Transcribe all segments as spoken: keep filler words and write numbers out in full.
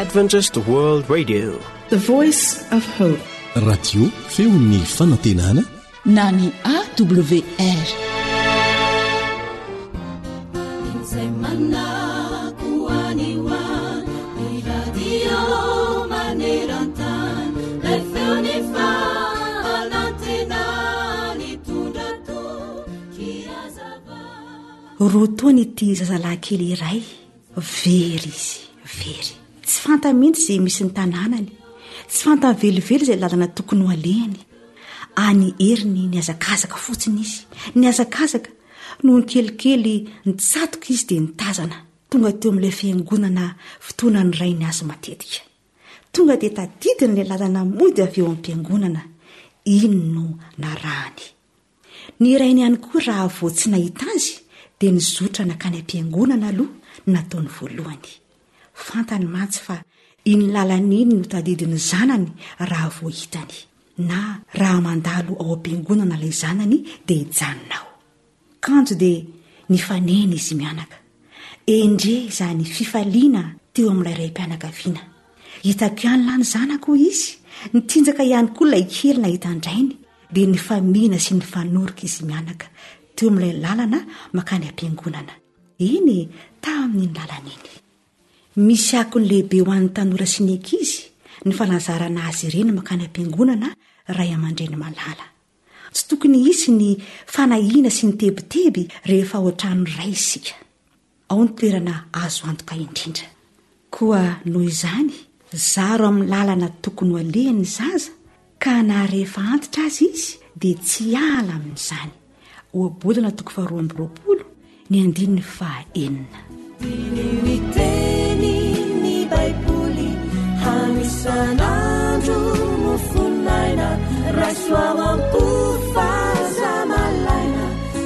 Adventist World Radio, the voice of hope. Radio feon'ny fanantenana na ny A W R. Roatony ity zazalahy kely iray, very izy, very. Tsy fanta mihitsy izay misy ny tanànany, tsy fanta velively izay lalana tokony ho alehany. Any heriny ny azakazaka fotsiny izy, ny azakazaka noho ny kelikely nitsatoka izy dia nitazana. Tonga teo amin'ilay fiangonana fotoana ny ray ny azy matetika. Tonga dia tadidiny ilay lalana mody avy eo amin'ny mpiangonana. Ino no narahany? Ny irainy ihany koa raha vao tsy nahita azy dia nizotra nakany am-piangonana aloha nataony voalohany. Fantany mantsy fa iny lalan'iny no tadidiny zanany raha vao hitany. Na raha mandalo ao am-piangonana ilay zanany dia hijanona ao. Kanjo dia nifanena izy mianaka. Endre izany fifaliana teo amin'ilay ray mpianakaviana. Hitako ihany lany zanako izy, nitinjaka ihany koa ilay kely nahita andrainy, dia nifamina sy nifanoroka izy mianaka teo amin'ilay lalana makany am-piangonana. Eny tamin'iny lalana iny. Misy akony lehibe ho an'ny tanora sy ny ankizy ny fanazarana azy ireny makany am-piangonana ray aman-dreny malala. Tsy tokony hisy ny fanahiana sy ny tebiteby rehefa ao an-trano ray isika. Ao ny toerana azo antoka indrindra. Koa noho izany, zaro amin'ny lalana tokony ho alehan'ny zaza, ka na rehefa antitra azy izy dia tsy ala amin'izany. Oabolana toko faharoa amby roapolo ny andininy faha enina. Miteny ny baiboly hanisan'andro no fonaina, rasoa ampofaza malaina,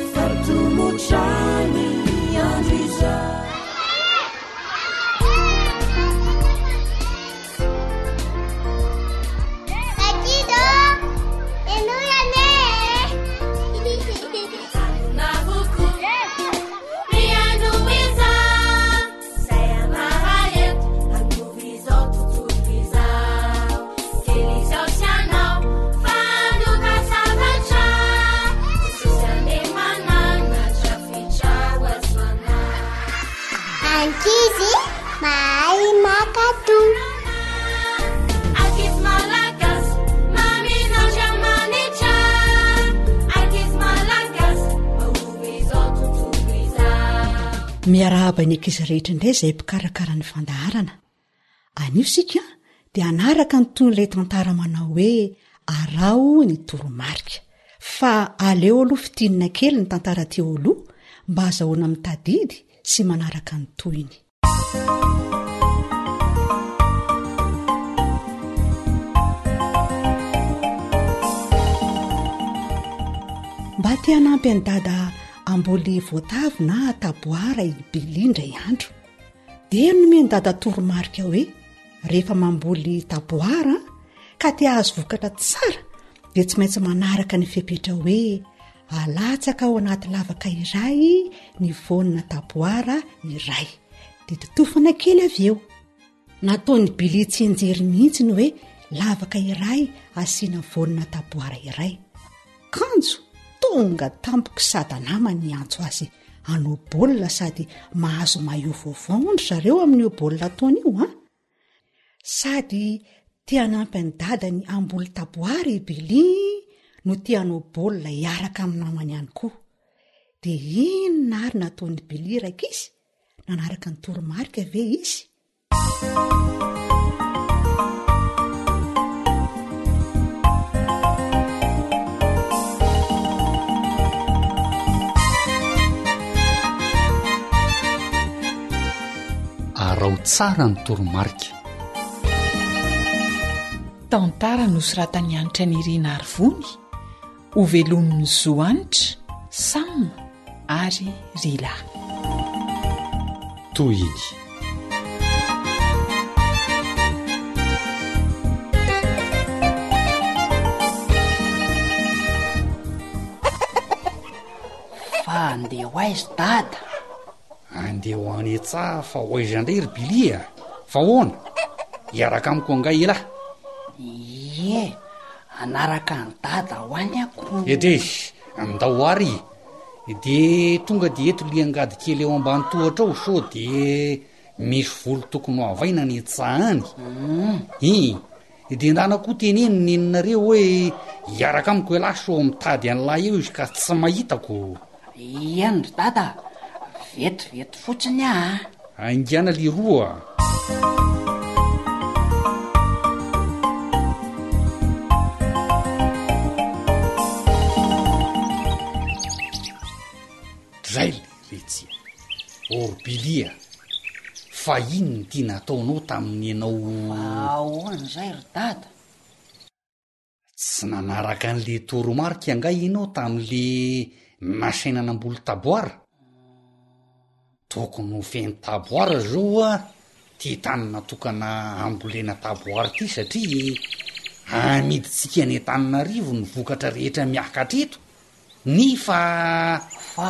fartomotrany andro izay. Miarahaba ny ankizy rehetra indray izay mpikarakara ny fandaharana. Anio sika dia anaraka ny toy ilay tantara manao hoe arao ny toromarika. Fa aleo aloha fitinina kely ny tantara teo aloha mba azahoana mitadidy sy manaraka ny toyiny. Mba te hanampy any dada amboly voatavo na taboara i Belindra andro. Dia nomeny dada toromarika hoe rehefa mamboly taboara ka te azo vokatra tsara dia tsy maintsy manaraka ny fepetra hoe alatsaka ao anaty lavaka iray ny vonina taboara iray. Dia totofana kely avy eo. Nataony Bili tsy injery mihitsy ny hoe lavaka iray asiana vonina taboara iray. Kanjo tonga tampoka sady namany antso azy hanao baolina sady mahazo maillot vaovao zareo amin'io baolina taony io a. Sady tia hanampy ny dadany amboly taboara i Bili no tia hanao baolina hiaraka amin'ny namany ihany koa. Dia inona ary nataony Bili raika izy? Nanaraka ny toromarika ve izy? Arao tsara ny toromarika. Tantara nosoratany anitra ny Irina Arivony, Ovelon'ny Zoanitra, Sam ary Rila. Toy iny. Fa andeha ho aizy dada. Andeha ho any tsaha fa ho aiza indray ry Bilia. Fa hoana? hiaraka amiko angay ela ie anaraka ny dada ho any ako edrezy andao ary de tonga de eto liangady kely eo ambany tohatra ao so de misy volo tokony ho avaina ny tsahany i de ndana koa teneny neninareo hoe hiaraka amiko ela so mitady an'lahy eo izy ka tsy mahitako iandry dada vetivety fotsiny a aingana liroa zay retsy orbilia fa ino ny tia nataonao tamin'ny ianao ahoan'izay ry dada tsy nanaraka an'le toromarika angay ianao tamin'le nasainanam-bolo taboara tokony ho feny taboara zao a ty tany natokana ambolena taboara ty satria amiditsika ny Antananarivo ny vokatra rehetra miakatra eto ny fa fa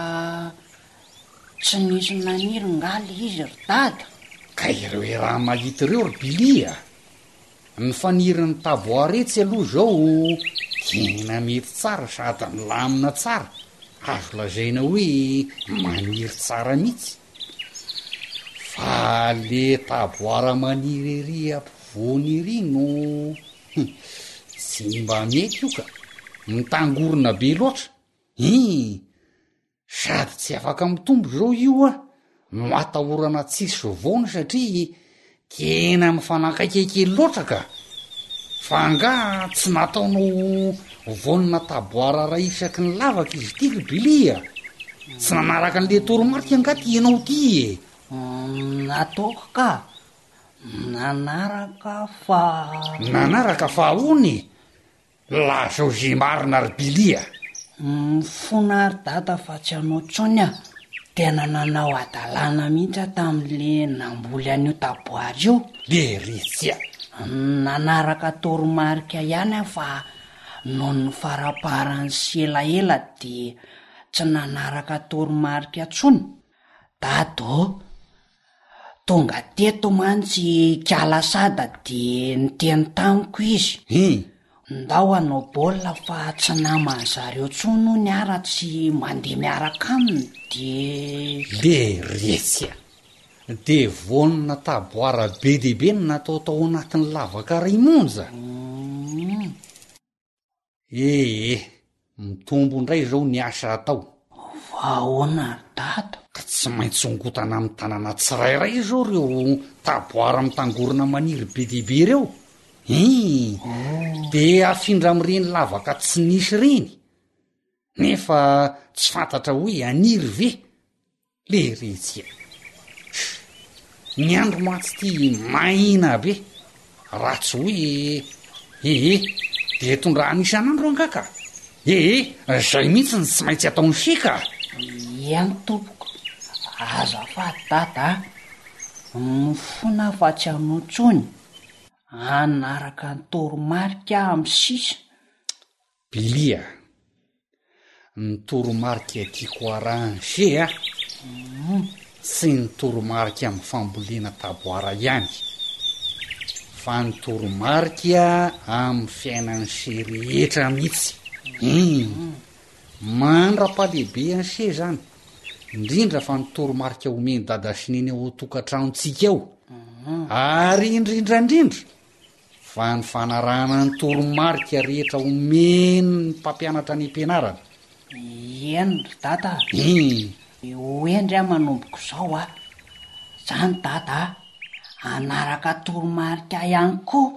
tsy nisy naniry ngaly izy ry dada ka ireo e raha mahita ireo ry bilia ny faniriny taboara etsy aloha zao tena mety tsara sady milamina tsara azo lazaina hoe maniry tsara mihitsy fa le taboara maniry ery ampovoany ery no tsy mba mety io ka mitangorona be loatra i sady tsy afaka mitombo zao io a no atahorana tsisy voana satria tena mifanakaikekely loatra ka fa nga tsy nataonao vonina taboara raha isaky ny lavaka izy ty ry bilia tsy nanaraka an'le toromarika nga ty ianao ty e nataoko ka nanaraka fa nanaraka fa ony la zao ze marina ry bilia fona ry dada fa tsy anao tsony a tena nanao adalàna mihitsy tamin'le namboly an'io taboary io le retsy a nanaraka toromarika ihany a fa noho ny faraparany sy elaela de tsy nanaraka toromarika tsony dado tonga teto mantsy kialasada de niteny tamiko izy ndao anao baolina fa tsy namany zareo tsono ny ara tsy mandeha miaraka aminy de le retsy a de vonina taboara be dehibe no natao tao anatin'ny lavaka ray monja ee mitombo indray zao ny asa atao vahoana ry dada ka tsy maintsy ongotana amin'ny tanàna tsirairay zao reo taboara mitangorona maniry be dehibe reo i de afindra am'ireny lavaka tsy nisy reny nefa tsy fantatra hoe aniry ve le retsy ny andro matsy ty mahina be raha tsy hoe ee de tondrahany isan'andro angaka ee zay mihitsy ny tsy maintsy ataony sika iany tompoko azafady dada ny fona fa tsy anao tsony anaraka ny toromarika amin'ny sisa bilia ny toromarika tiako arahany se a sy ny toromarika amin'ny fambolena taboara ihany fa ny toromarika amin'ny fiainany se rehetra mihitsy mandra-palehibe any se zany indrindra fa ny toromarika omeny dada sineny eo tokantragnontsika ao ary indrindraindrindra fa ny fanarahana ny toromarika rehetra omeny ny mpampianatra ny ampianarana eny ry dada oendry a manomboko zao a zany dada anaraka toromarika ihany koa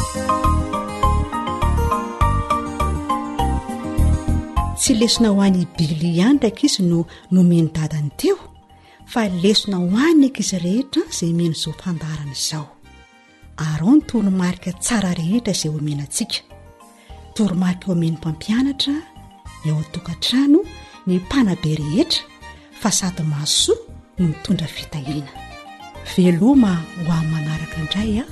tsy lesona ho any bily ihany ndraiky izy no nomeny dadany teo fa lesona ho any ankizy rehetra zay meno zao fandarana izao arao ny toromarika tsara rehetra izay omenantsika toromarika omeny mpampianatra ny ao an-tokantrano ny mpanabe rehetra fa sady mahasoa no mitondra fitahina veloma ho amin'ny manaraka indray a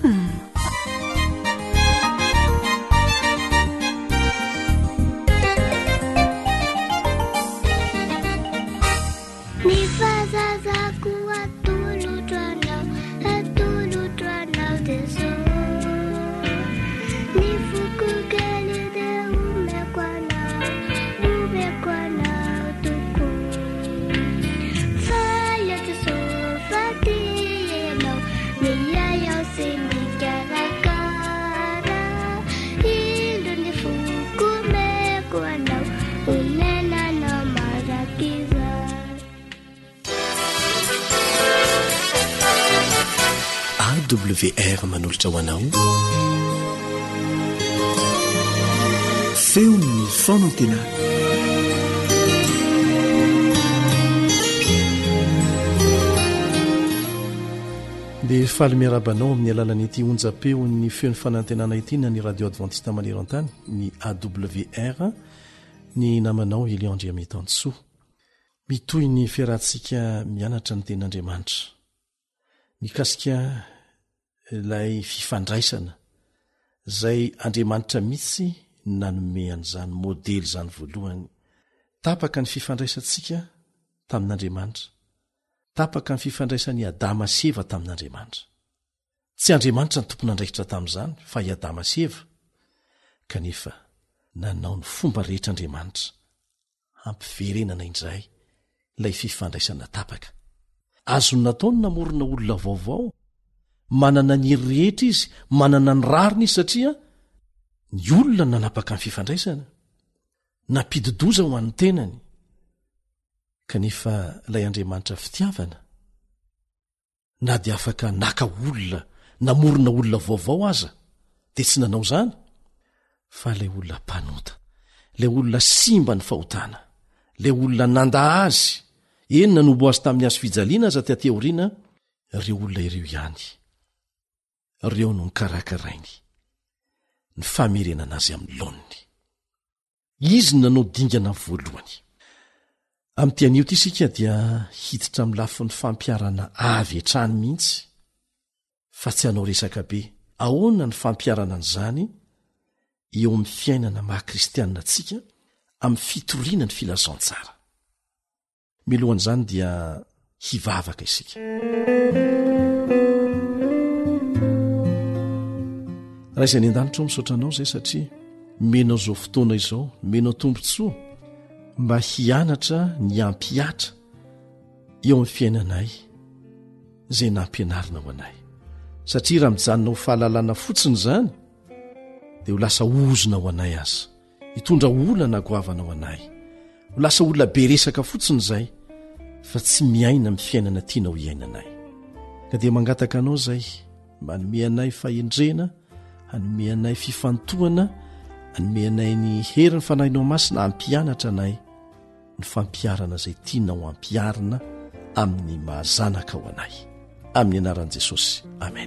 Ni fazazako atolotrana atolotrana deso awr manolotra ho anao feon'ny fonantenana. dia faly miarabanao amin'ny alalan'ity onja-peo ny feon'ny fanantenana ity na ny radio adventiste maneran-tany ny A W R ny namanao Eliandre Ametansoa mitoy ny fiarahantsika mianatra ny tenin'Andriamanitra mikasika ilay fifandraisana izay Andriamanitra mihitsy nanome an'izany modely zany voalohany. Tapaka ny fifandraisantsika tamin'Andriamanitra, tapaka ny fifandraisan'ny Adama sy Eva tamin'Andriamanitra. Tsy Andriamanitra ny tompon'andraikitra tamin'izany fa i Adama sy Eva, kanefa nanao ny fomba rehetra Andriamanitra hampiverenana indray ilay fifandraisana tapaka. Azo nataony namorona olona vaovao, manana ny hery rehetra izy, manana ny rariny izy satria ny olona nanapaka ny fifandraisana, nampididoza ho an'ny tenany. Kanefa ilay Andriamanitra fitiavana, na dia afaka naka olona, namorona olona vaovao aza, dia tsy nanao zany, fa ilay olona mpanota, ilay olona simba ny fahotana, ilay olona nanda azy, eny nanombo azy tamin'ny hazo fijaliana aza ty ateoriana, ireo olona ireo ihany, ireo no nikarakarainy, ny famerenana azy amin'ny laoniny. Izy nanao dingana voalohany. Amin'ity anio ty isika dia hiditra amin'ny lafin'ny fampiarana avy hatrany mihitsy, fa tsy hanao resaka be. Ahoana ny fampiarana an'izany eo amin'ny fiainana maha-kristianina antsika amin'ny fitoriana ny filazantsara. Milohan'izany dia hivavaka isika. Raha izay ny an-danitra misaotra anao izay satria menao izao fotoana izao, menao tombontsoa mba hianatra ny ampiatra eo amin'ny fiainanay izay nampianarina ho anay. Satria raha mijanona ho fahalalana fotsiny izany dia ho lasa ozona ho anay aza, hitondra olana goavana ho anay, ho lasa olona be resaka fotsiny izay, fa tsy miaina amin'ny fiainana tiana ho iainanay. Ka dia mangataka anao izay mba hanome anay fahendrena, hanome anay fifantohana, hanome anay ny heriny fanahinao masina hampianatra anay ny fampiarana izay tiana ho ampiarina amin'ny mahazanaka ho anay. Amin'ny anaran'i Jesosy. Amen.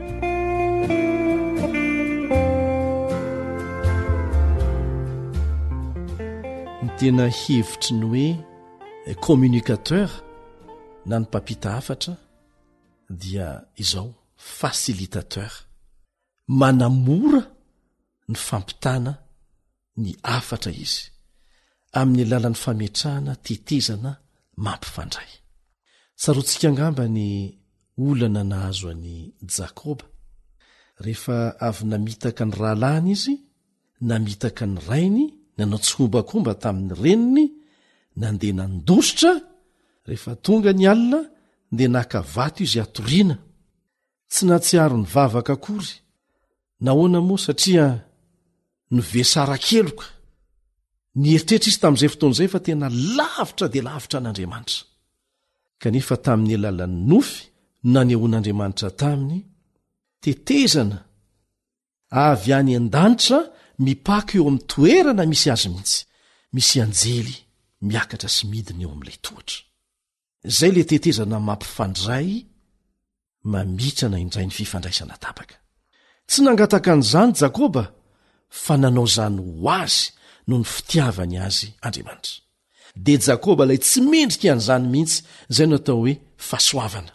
Ny tena hevitry ny hoe communicateur na ny mpampita hafatra dia izao facilitateur, manamora ny fampitana ny hafatra izy amin'ny alalan'ny fametrahana, tetezana, mampifandray. Tsaroantsika angamba ny olana nahazo an'i Jakoba, rehefa avy namitaka ny rahalahiny izy, namitaka ny rainy, nanao tsokombakomba tamin'ny reniny, nandeha nandositra, rehefa tonga ny alina dia naka vato izy atoriana, tsy natsiaro ny vavaka akory. Nahoana moa? Satria novesara keloka, ny eritrehitra izy tamin'izay fotoan'izay fa tena lavitra dia lavitra an'Andriamanitra. Kanefa tamin'ny alalan'ny nofy nanehoan'Andriamanitra taminy, tetezana avy any an-danitra mipaka eo amin'ny toerana misy azy mihitsy, misy anjely miakatra sy midina eo amin'ilay tohatra. Izay le tetezana mampifandray, mamitrana indray ny fifandraisana tapaka. Tsy nangataka an'izany Jakoba, fa nanao zany ho azy noho ny fitiavany azy Andriamanitra. Dia Jakoba lay tsy mendrika an'izany mihitsy, izay no atao hoe fahasoavana.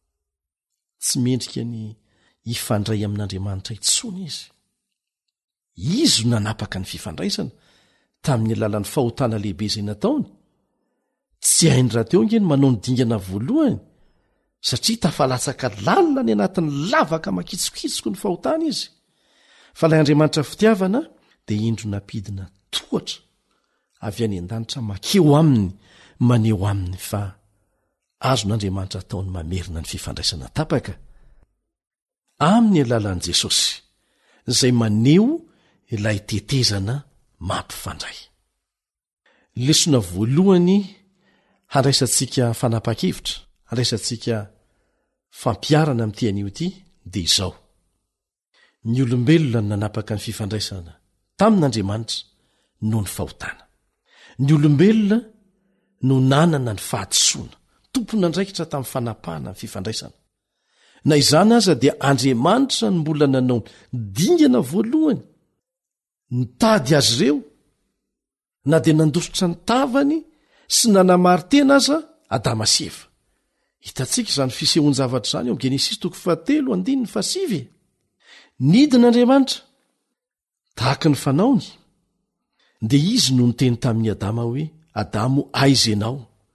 Tsy mendrika ny hifandray amin'Andriamanitra intsony izy. Izy nanapaka ny fifandraisana tamin'ny alalan'ny fahotana lehibe izay nataony. Tsy hainy rahateo ingeny manao ny dingana voalohany, satria tafalatsaka lalina ny anatin'ny lavaka makitsokitsoko ny fahotana izy. Fa ilay Andriamanitra fitiavana dia indro napidina tohatra avy any an-danitra makeo aminy, maneo aminy, fa azon'Andriamanitra ataony mamerina ny fifandraisana tapaka amin'ny alalan'i Jesosy, izay maneo ilay tetezana mampifandray. Lesona voalohany handraisantsika fanapa-kevitra, handraisantsika fampiarana amin'ity anio ity, dia izao: ny olombelona no nanapaka ny fifandraisana tamin'Andriamanitra noho ny fahotana. Ny olombelona no nanana ny fahadisoana tompona ndraikitra tamin'ny fanapahana ny fifandraisana. Na izany aza dia Andriamanitra no mbola nanao dingana voalohany nitady azy ireo, na dia nandositra ny tavany sy nanamary tena aza Adama sy Eva. Hitantsika izany fisehoan-javatra izany eo amin'ny Genesis toko fahatelo andininy fasivy. Nidin'Andriamanitra tahaka ny fanaony, dia izy no niteny tamin'ny Adama hoe: Adamo, aiza ianao?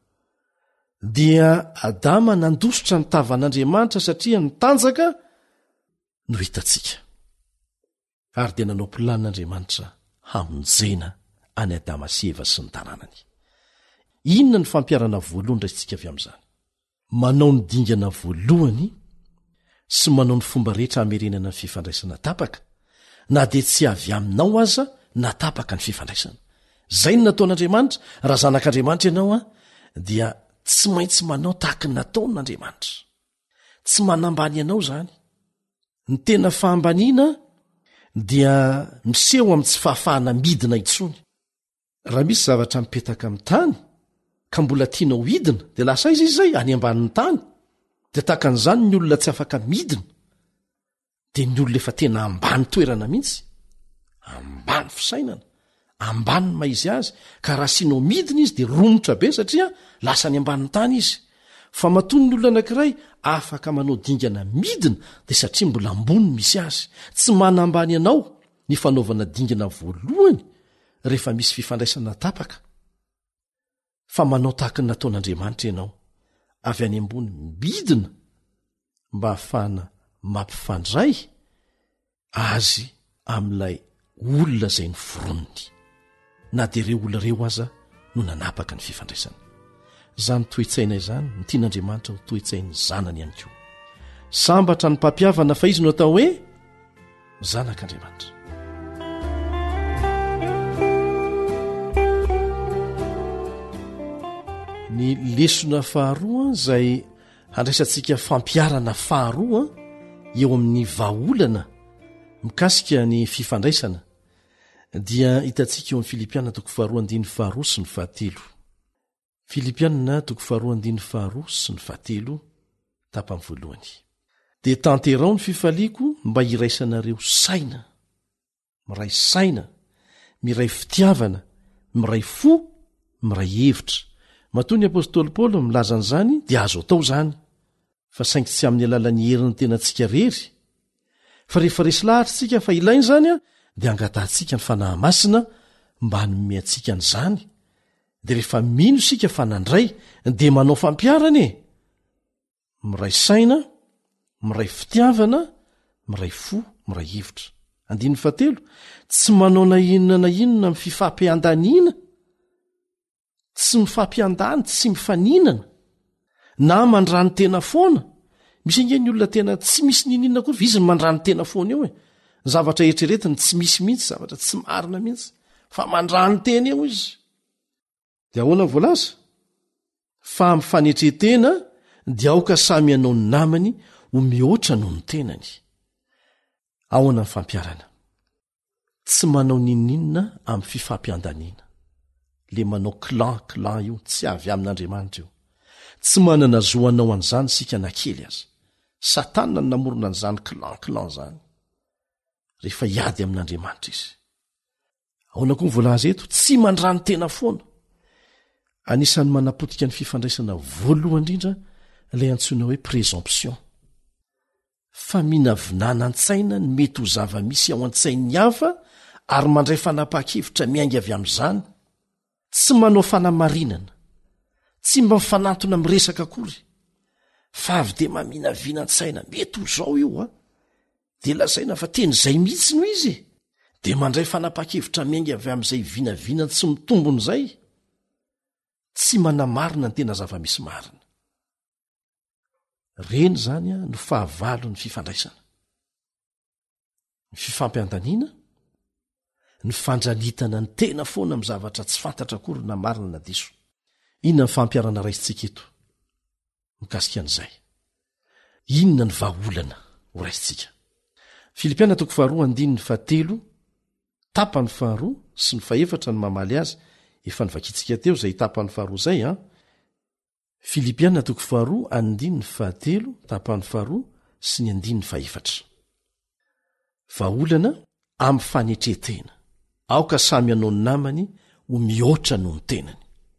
Dia Adama nandositra ny tavan'Andriamanitra satria nitanjaka no hitantsika. Ary dia nanao planin'Andriamanitra hamonjena any Adama sy Eva sy ny taranany. Inona ny fampiarana voalohany raisitsika avy amin'izany? Manao ny dingana voalohany sy manao ny fomba rehetra hamerenana ny fifandraisana tapaka, na dia tsy avy aminao aza natapaka ny fifandraisana. Zay no nataon'Andriamanitra. Raha zanak'Andriamanitra ianao a, dia tsy maintsy manao tahaka ny nataon'Andriamanitra. Tsy manambany ianao zany. Ny tena fahambaniana dia miseho amin'ny tsy fahafahana midina intsony. Raha misy zavatra mipetaka amin'ny tany ka mbola tianao hidina, dia lasa izy izay any ambanin'ny tany. Dia tahaka an'izany ny olona tsy afaka midina, dia ny olona efa tena ambany toerana mihitsy, ambany fisainana, ambany maizy azy, ka raha sinao midina izy dia romotra be satria lasa ny ambanin'ny tany izy. Fa maton'ny olona anankiray afaka manao dingana midina dia satria mbola ambony misy azy. Tsy manambany ianao ny fanaovana dingana voalohany rehefa misy fifandraisana tapaka, fa manao tahaka ny nataon'Andriamanitra ianao avy any ambony midina mba hahafahana mampifandray azy amin'ilay olona izay ny foronony, na dia ireo olona ireo aza no nanapaka ny fifandraisana. Izany toetsaina izany ny tian'Andriamanitra ho toetsain'ny zanany ihany koa. Sambatra ny mpampiavana fa izy no atao hoe zanak'Andriamanitra. Ny lesona faharoa izay handraisantsika fampiarana faharoa eo amin'ny vahaolana mikasika ny fifandraisana dia hitantsika eo amin'ny Filipianina toko faharoa andiny faharoa sy ny fahatelo. Filipianina toko faharoa andiny faharoa sy ny fahatelo tapany voalohany. Dia tanterao ny fifaliako mba hiraisanareo saina, miray saina, miray fitiavana, miray fo, miray hevitra. Matoa ny apôstôly Paoly milaza an'izany dia azo atao izany, fa saingy tsy amin'ny alalan'ny heriny tena antsika rery. Fa rehefa resy lahatra tsika fa ilainy izany a, dia angatantsika ny fanahy masina mba hanome antsika an'izany. Dia rehefa mino isika fa nandray dia manao fampiarana e, miray saina, miray fitiavana, miray fo, miray hevitra. Andiny fahatelo, tsy manao na inona na inona amin'ny fifampiandaniana, tsy mifampiandany, tsy mifaninana, na mandrany tena foana. Misy inge ny olona tena tsy misy ninina koa izy ny mandrany tena foana eo e. Zavatra eritreretiny tsy misy mihitsy, zavatra tsy marina mihitsy, fa mandrany tena eo izy. Dia ahoana voalaza? Fa mifanetretena dia aoka samy ianao ny namany ho mihoatra noho ny tenany. Ahoana ny fampiarana? Tsy manao nininina amin'ny fifampiandaniana. Le manao clan clan io tsy avy amin'Andriamanitra io. Tsy manana zoanao an'izany sika na kely aza. Satana no namorona an'izany clan clan zany. Rehefa hiady amin'Andriamanitra izy. Ahoana koa ny voalaza eto? Tsy mandrany tena foana. Anisan'ny manapotika ny fifandraisana voalohany indrindra ilay antsoina hoe présomption. Fa minavinana an-tsaina ny mety ho zava-misy ao an-tsain'ny hafa ary mandray fanapa-kevitra miainga avy amin'izany. Tsy manao fanamarinana, tsy mba mifanantona miresaka akory, fa avy dia maminavina an-tsaina mety ho zao io a, dia lazaina fa teny izay mihitsy no izy, dia mandray fanapa-kevitra miainga avy amin'izay vinavinany tsy mitombony izay. Tsy manamarina ny tena zava-misy marina. Reny zany a no fahavalo ny fifandraisana. Ny fifampiandaniana, ny fandranitana ny tena foana amin'ny zavatra tsy fantatra akory na marina na diso. Inona ny fampiarana raisitsika eto mikasika an'izay? Inona ny vahaolana ho raisitsika. Filipiana toko faharoa andininy fahatelo tapany faharoa sy ny faefatra ny mamaly azy efa nivakitsika teo zay tapany faharoa zay a. Filipiana toko faharoa andininy fahatelo tapany faharoa sy ny andininy faefatra. Vaolana amy fanetretena aoka samy anao ny namany ho mihoatra noho ny tenany.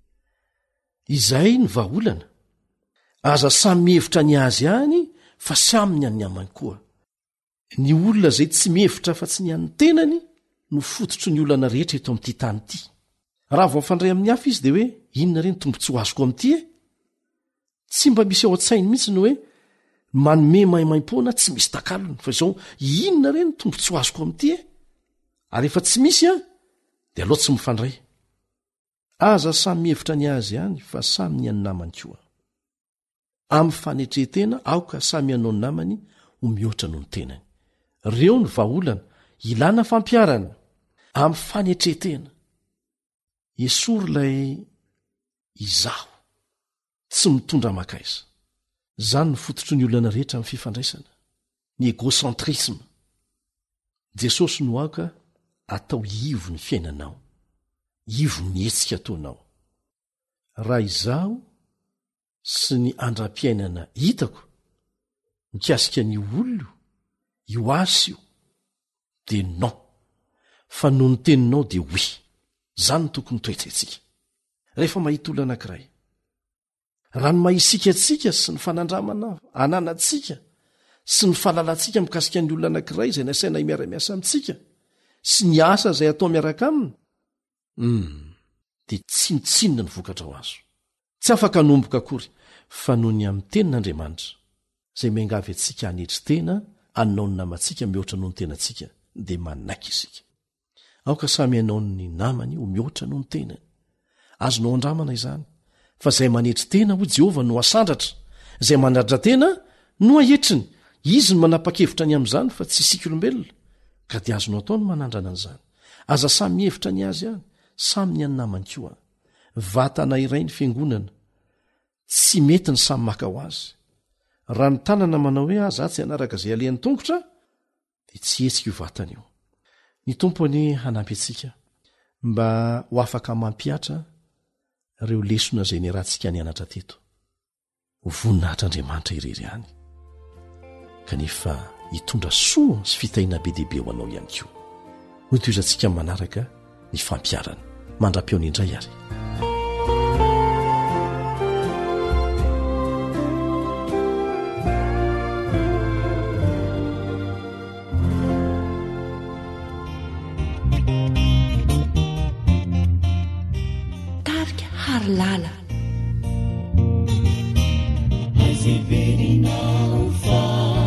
Izay ny vaolana aza samy mihevitra ny azy any fa samyny any amany koa. Ny olona zay tsy mihevitra fa tsy ny an'ny tenany no fototry ny olana rehetra eto am'ty tany ity. Raha vao fandray amin'ny hafa izy de hoe inona reny tombontsi ho azoko am'ty e? Tsy mba misy ao an-tsainy mihitsy no hoe manome maimaim-poana tsy misy takalony fa izao inona reny tombontsi ho azoko am'ty e? Ary efa tsy misy a de aloha tsy mifandray. Aza samy mihevitra ny azy any fa samy ny any namany koa. Amy fanetretena aoka samy anao ny namany ho mihoatra noho ny tenany. Reo ny vaolana ilana fampiarana amy fanetretena. Esory lay izaho tsy mitondra makaiza. Zany ny fototry ny olana rehetra amy fifandraisana. Ny egocentrisme. Jesosy no aoka atao ivo ny fiainanao. Ivo ny hetsika ataonao. Raha izaho sy ny andram-piainana hitako mikasika ny olona io asy io de non fa noho ny teninao de oui. Zany tokony toetsaitsika rehefa mahita olona anankiray. Raha ny mahisika atsika sy ny fanandramana ananatsika sy ny falalatsika mikasika ny olona anankiray zay nasaina miara-miasa amitsika sy ny asa zay atao miaraka aminy hmm. de tsinotsinona ny vokatra ho azo. Tsy afaka nomboka akory fa noho ny amin'ny tenin'Andriamanitra zay miangavy atsika hanetry tena anao ny namatsika mihoatra noho ny tenatsika de manaiky isika. Aoka samy anao ny namany ho mihoatra noho ny tenany. Azonao andramana izany fa zay manetry tena ho Jehova no asandratra, zay mandratra tena no ahetriny. Izy no manapa-kevitra ny am'izany fa tsy isika olombelona ka de azonao atao ny manandrana an'izany. Aza samy mihevitra ny azy any, samy ny any namany koa. Vatana iray ny fiangonana tsy mety ny samy maka ho azy. Raha ny tanana manao hoe aza tsy anaraka zay alehan'ny tongotra de tsy hetsika io vatana io. Ny tompony hanampy atsika mba ho afaka mampiatra reo lesona zay ny rahantsika nianatra teto. Ho voninahitr'Andriamanitra irery any kanefa hitondra soa sy fitaina be dehibe ho anao ihany koa. Hotoizantsika manaraka ny fampiarana mandra-peo ny indray ary. Tarika harilala azeverinao fa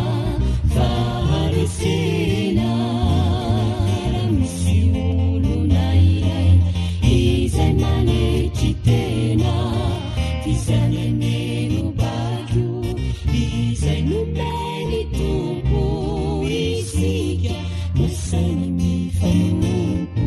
faharesena raha misy olona iray izay manetry tena fizaneneno bakio izay nomeny tompo isika masainy mifanompo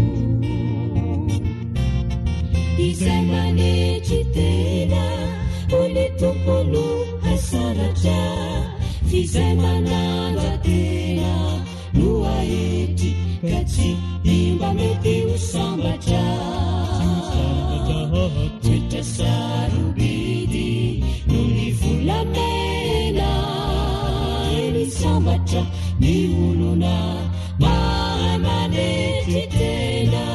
izay manetry tena ony tompono hasaratra fizay mananga tena no ahetry ka tsy imba mety ho sambatra toetra sarobidy no ny volamena ny sambatra ny olona mahay manetry tena.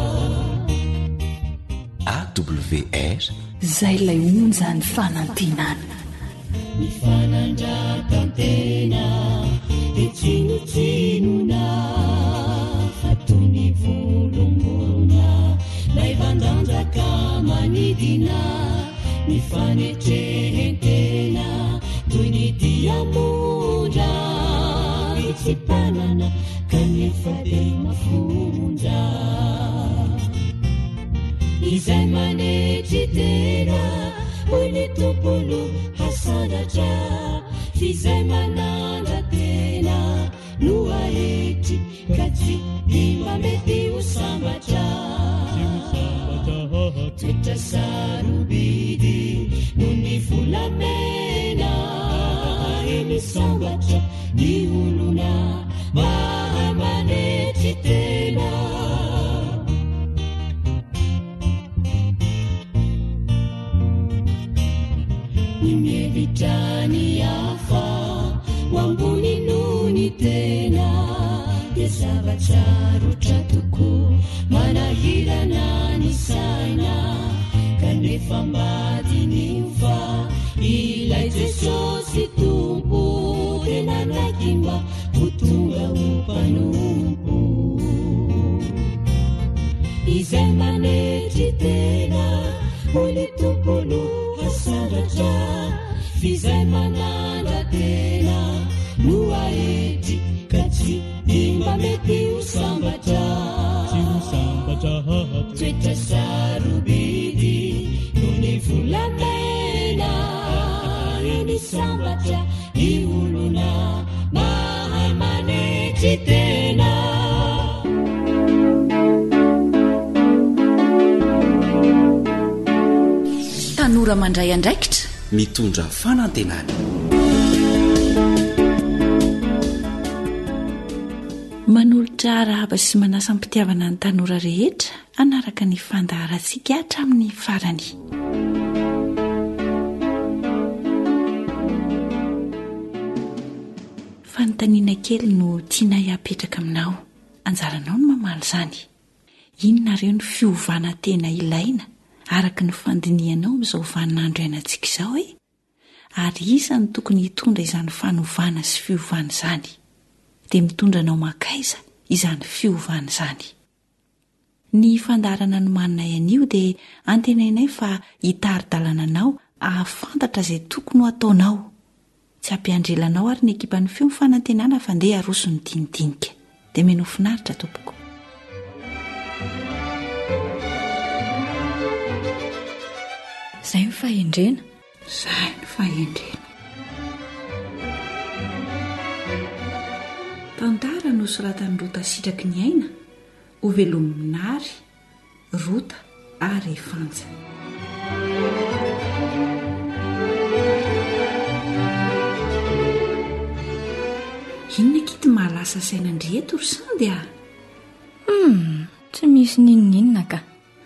A W R zay lay onjany fanantenana ny fanandratantena de tsinotsinona fatony volomborona lay vandanjaka manidina ny fanetrehentena toy ny diamondra tsy panana kanefa de mafonja izay manetry tena hoy ny tompono hasandratra fizay manandra tena no ahetry ka tsy imba mety ho sambatra toetra sarobidy no ny volamena eny sambatra ny olona mahamanetry tena ny mieritrany afa ho ambony nony tena dia zavatsarotra tokoa manahirana ny saina kanefa mbadiny fa ilay jesosy tompo tena ndraiky mba ho tonga ho mpanompo izay manetry tena ho ny tompolo hasandatra fizay manandra tena no ahetry ka tsy dimba mety ho sambatra toetra sarobidy no ny volamena iny sambatra ny olona mahay manetry tena tanora mandray andraikitra mitondra fanantenana manolotra rahaba sy manasa mpitiavana ny tanora rehetra anaraka ny fandaharantsika hatramin'ny farany fanontaniana kely no tiana hiapetraka aminao anjaranao no mamaly izany inona reo ny fiovana tena ilaina araka ny fandinianao amin'izao vaninandro iainantsika izao e ary isa ny tokony hitondra izany fanovana sy fiovana izany dia mitondra anao makaiza izany fiovana izany ny fandarana ny manina ianio dia antenainay fa hitari-dalana anao ahafantatra izay tokony ho ataonao tsy ampiandrelanao ary ny ekipa ny feo ny fanantenana fa ndeha aroso ny dinidinika dia meno finaritra tompoko izay ny fahendrena izay ny fahendrena tantara no soratany rota sitraky ny aina ho velominary rota ary fanja inona kity mahalasa sainandreto ry sandy a hmm tsy misy ninon'inona ka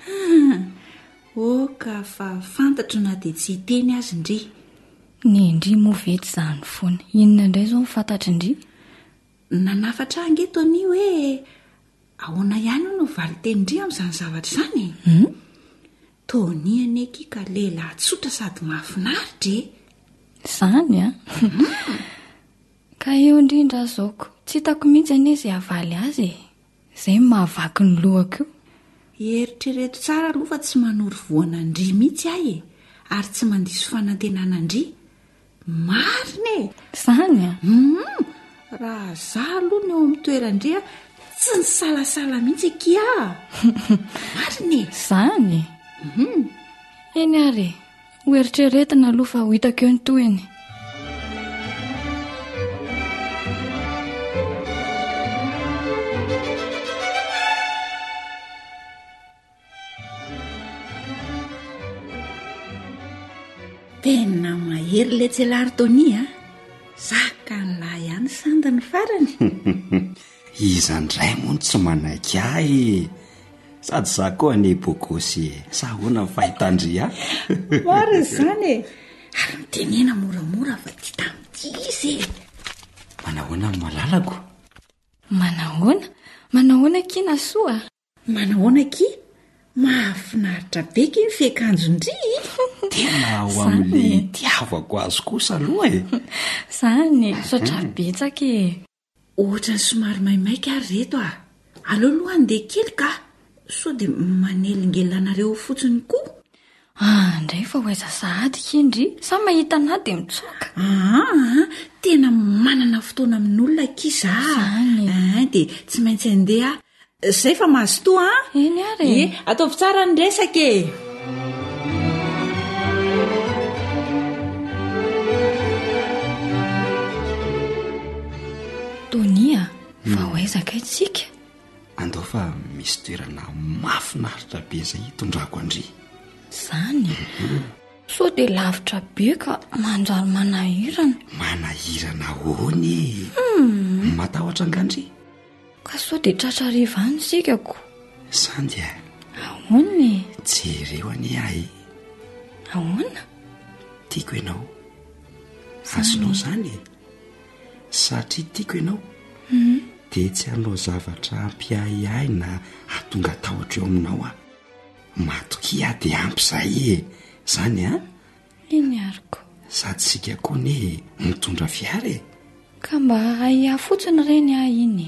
oka fa fantatro na dia tsy hiteny azy ndry ny indri moa vety izany foana inona indray izao fantatry indry nanafatra angeto ani hoe ahoana ihany no valy tenindri amin'izany zavatra izany hmm? toniany eky ka lehilahy tsotra sady mahafinaritra e izany a ka eo indrindra zaoko tsy hitako mihitsy anie izay havaly azy e izay mahavaky ny lohako io eritrereto tsara aloha fa tsy manory voana ndry mihitsy ahy e ary tsy mandiso fanantenana ndry marina e izany a mm, raha za aloha ny eo amin'ny toerandria tsy ny salasala mihitsy ekia marina e izany mm. eny ary ho eritreretina aloha fa ho hitako eo ny toeny tena mahery le tselary tony a zaka ny lahy ihany sanda ny farany izandray moa tsy manaiky ahy sady za koa ane bokosy sahoana ny fahitandry a maro izany e ary mitenena moramora fa ty tamity izy e manahoana ny malalako manahoana manahoana kina soa manahoana ki mahafinaritra beky ny fiakanjondry tena ho amin'le tiavako azy kosa aloha e izany sotra betsaka e ohatra ny somary maimaika ary reto a aleoloha andeha kely ka so dia manelingelanareo fotsiny koa ah ndray fa hoaiza sahady kindry sa mahita na dia mitsoaka aa tena manana fotoana amin'olona kiza ah dia tsy maintsy andeha izay fa mahazotoa a eny ary e ataovy tsara ny resaka e tonia fa hoaizaka itsika andao fa misy toerana mafinaritra be izay hitondrako andry izany so dia lavitra be ka manjary manahirana. Manahirana hoany matahotra angandry ka so dia tratrariva any sikako. sandy a ahoany jereo any ahy ahoana tiako ianao azonao zany satria tiako ianao dia tsy hanao zavatra ampiahy ahy na atonga tahotra eo aminao a matoky a dia ampy zay e zany a iny ariko sady sika koa ne mitondra fiara e ka mba ahiahy fotsiny reny ahy iny.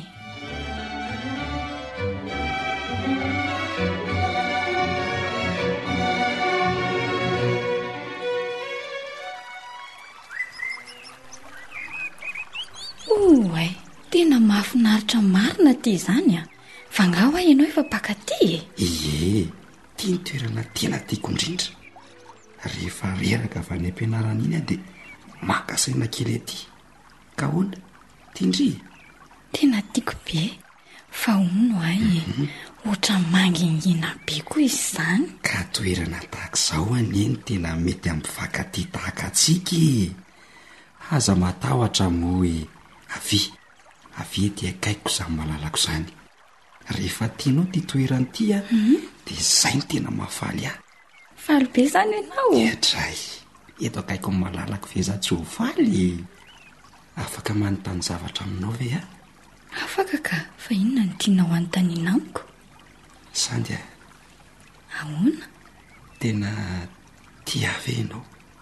oay tena mahafinaritra marina ty izany a fa ngao ahy ianao efa pakaty e. ie tia ny toerana tena tiako indrindra rehefa reraka avy any am-pianarana iny a dia makasaina kely aty ka hoana tiandry tena tiako be fa ono ahy ohatra mangingina be koa izy izany ka toerana tahaka izao anyeny tena mety ampifankaty tahaka atsika aza matahotra moe avy avy dia akaiko izany malalako izany rehefa tianao ty toerany ty a dia izay ny tena mahafaly ahy faly be izany ianao etray eto akaiko ny malalako ve za tsy ho faly afaka manontany zavatra aminao ve a afaka ka fa inona ny tianao anontaniana amiko sandy a ahoana tena tia ve ianao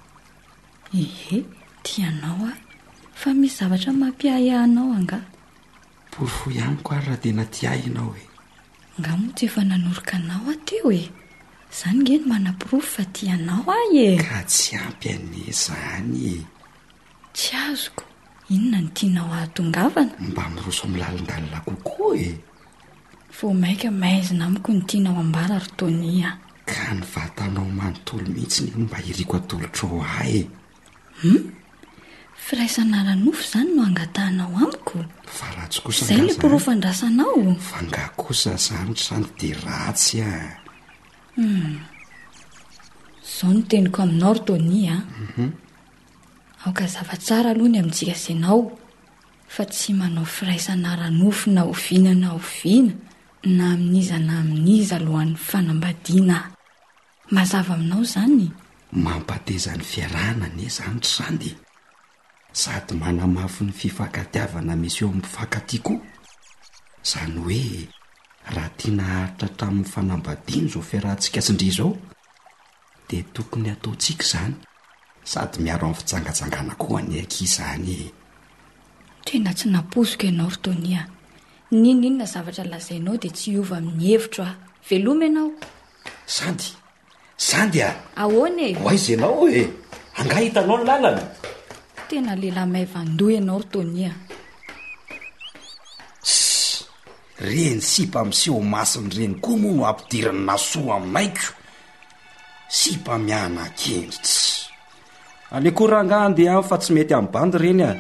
ehe tianao a fa misy zavatra mampiahy anao anga porofo ihanyko ary raha tena tia ianao e nga mo tsy efa nanoroka anao ateo e izany nge ny manam-porofo fa tianao ahy e ka tsy ampy ane zany tsy azoko inona ny tianao ahatongavana mba miroso milalindalina kokoa e vo maika maizina amiko ny tianao ambara rotonia ka ny vatanao manontolo mihitsy ny mba iriko atolotrao ahy e hmm? Firaisana nofo izany no angatanao amiko fa ratsy kosa izay le porofo andrasanao fa nga kosa zany trano dia ratsy a hmm. Zao no teniko aminao rotonia mhm aoka zava-tsara aloha ny amintsika senao fa tsy manao firaisana ranofo na oviana na oviana na aminiza na aminiza alohan'ny fanambadiana mazava aminao zany mampateza ny fiarahana ne zany sandy sady manamafy ny fifankatiavana misy eo ampifankaty koa zany hoe raha tiana haritra tamin'ny fanambadiana zao fiarahantsika sindry zao dia tokony ataontsika izany sady miaro amin'ny fitsangajangana koa ny aky zany tena tsy naposoka ianao rotonia ninonina zavatra lazainao dia tsy hiova amin'ny hevitro ah veloma ianao sandy sandy a ahoana e ho aiza ianao e anga hitanao ny lalana tena lehilahy maivandoha ianao rotonia s reny sipa miseho masiny reny koa moa no ampidirany nasoa maiko sipa miana kendritsy alekoranga andeha fa tsy mety amin'ny bandy reny a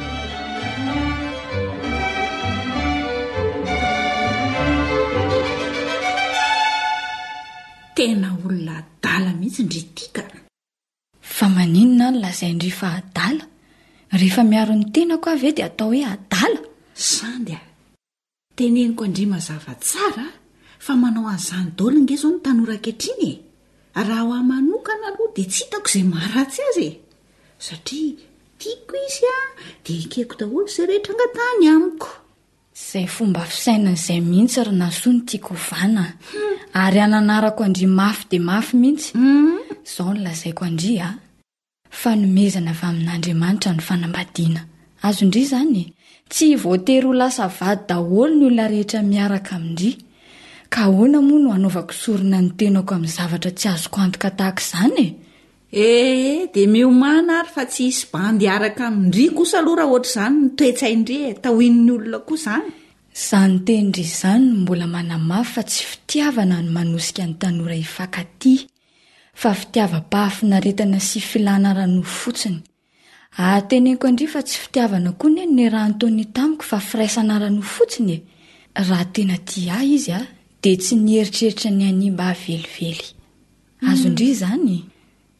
tena olona adala mihitsy ndry tika fa maninona ny lazaindry fa adala rehefa miaro ny tenako avy e dia atao hoe adala sandy a teneniko andry mazava tsara fa manao an'izany daoly nge zao ny tanora ankehitriny e raha ho amanokana aloha dia tsy hitako izay maharatsy azy e satria tiako izy a dia ekeko daholo izay rehetra angatahany amiko izay fomba fisainana izay mihitsy ry nasoa ny tiako vana ary ananarako andry mafy dia mafy mihitsy izao no lazaiko andry a fanomezana avy amin'Andriamanitra ny fanambadiana azo indry izany tsy voatery ho lasa vady daholo ny olona rehetra miaraka amindry ka ahoana moa no hanaovako sorona ny tenako amin'ny zavatra tsy azoko antoka tahaka izany e ee dia miomana ary fa tsy hisy bandy araka amindry kosa aloha raha ohatra izany ny toetsaindry e tahoin'ny olona koa izany izany tenindry izany no mbola manamafy fa tsy fitiavana no manosika ny tanora hifankaty fa fitiavam-pahafinaretana sy filana ranofo fotsiny ateneniko andry fa tsy fitiavana koa ny ny raha Antony tamiko fa firaisana ranofo fotsiny e raha tena tia ahy izy a dia tsy nieritreritra ny animba velively azo indry izany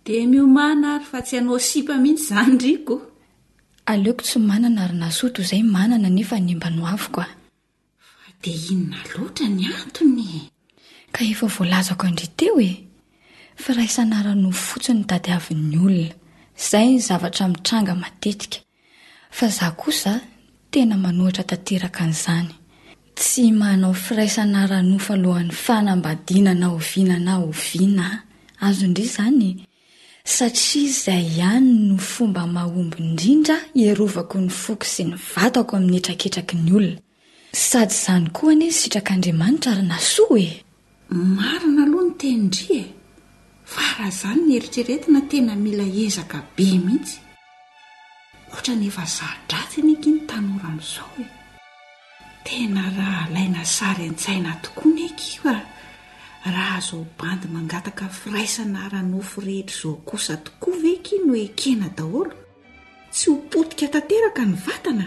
dia miomana ary fa tsy hanao sipa mihitsy izany riko. Aleoko tsy manana ary nasoto izay manana nefa nimba no avoko a. Fa dia inona loatra ny antony? Ka efa voalazako andry teo e. Fa raha isanarano fotsiny tadiavin'ny olona. Izay ny zavatra mitranga matetika. Fa za kosa tena manohitra tanteraka an'izany. Tsy manao firaisana ranofa alohan'ny fanambadiana na oviana na oviana. Azo indry izany. Satria izay ihany no fomba mahomby indrindra hierovako ny foko sy ny vatako amin'ny etraketraky ny olona. Sady izany koa anie sitrak'Andriamanitra ary nasoa e. Marina aloha ny tenindry e. Fa raha izany ny eritreretina tena mila ezaka be mihitsy. Ohatra nefa zadratsy aniki ny tanora amin'izao e. Tena raha alaina sary an-tsaina tokoa nekiva. Raha zao bandy mangataka firaisana ara-nofo rehetra izao kosa tokoa veky no ekena daholo. Tsy ho potika tanteraka ny vatana.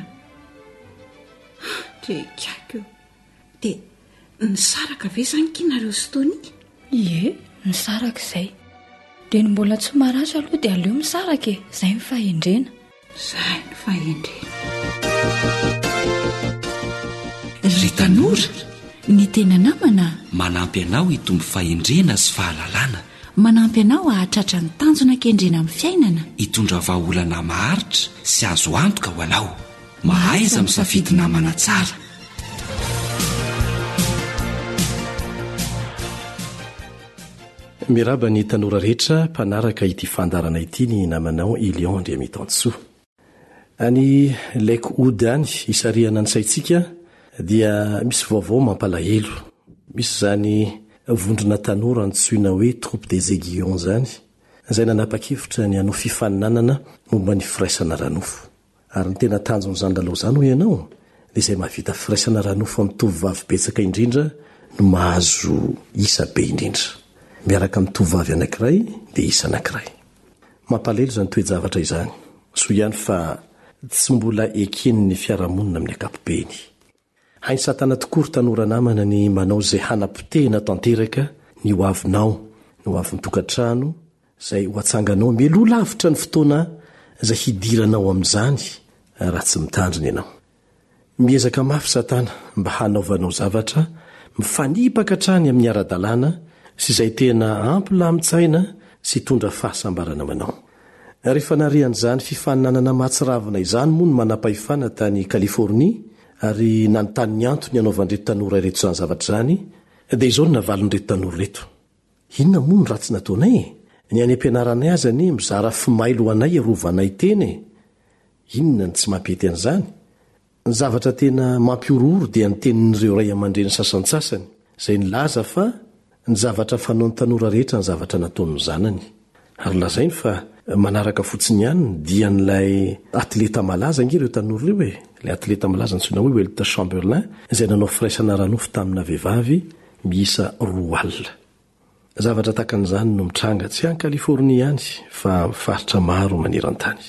Trekako. Dia nisaraka ve izany kinareo Stony? Ie, nisaraka izay. Dia ny mbola tsy maratra aloha dia aleo misaraka e. Izay ny fahendrena. Izay ny fahendrena. Ry tanora, ny tena namana manampy anao hitombo fahendrena sy fahalalana. Manampy anao hahatratra ny tanjona kendrena amin'ny fiainana. Hitondra vahaolana maharitra sy azo antoka ho anao. Mahaiza misafidy namana tsara. Miraba ny tanora rehetra mpanaraka ity fandarana ity ny namanao Ilion Andria Mitansoa. Any laiko ody any isariana ny saitsika dia misy vaovao mampalahelo. Misy zany vondrona tanora antsoina hoe troupe des aiguillons zany. Izay nanapa-kevitra ny hanao fifaninanana momba ny firaisana ranofo. Ary ny tena tanjon'izany lalao izany ho ianao dia izay mahavita firaisana ranofo amin'ny tovovavy betsaka indrindra no mahazo isa be indrindra. Miaraka amin'ny tovovavy anankiray dia isa anankiray. Mampalahelo izany toe-javatra izany. So ihany fa tsy mbola eken'ny fiarahamonina amin'ny ankapobeny. Hainy satana tokoa ry tanora namana ny manao izay hanam-potehana tanteraka ny ho avinao, ny ho avin'ny tokantrano, izay ho atsanganao mialoha lavitra ny fotoana izay hidiranao amin'izany raha tsy mitandrina ianao. Miezaka mafy satana mba hanaovanao zavatra mifanipaka hatrany amin'ny ara-dalàna sy izay tena ampilamitsaina sy tondra fahasambarana manao. Rehefa narian'izany fifaninanana mahatsiravina izany moa no manam-pahefana tany Kalifornia ary nanontany ny antony anaovan'ireto tanora reto izany zavatra izany dia izao no navalon'ireto tanora reto. Inona moa no ratsy nataonay? Ny any ampianaranay azy anie mizara fimailo anay arovanay teny e. Inona ny tsy mampety an'izany? Ny zavatra tena mampiorooro dia ny tenin'ireo ray aman-dreny sasansasany izay nilaza fa ny zavatra fanao ny tanora rehetra ny zavatra nataon'ny zanany. Ary lazainy fa manaraka fotsiny ihany dia n'ilay atleta malaza ireo tanora ireo e. Ilay atleta malaza antsoina hoe Wilt Chamberlain izay nanao firaisana ranofo tamina vehivavy miisa roa alina. Zavatra takan'izany no mitranga tsy any Kalifornia ihany fa mifaritra maro maneran-tany.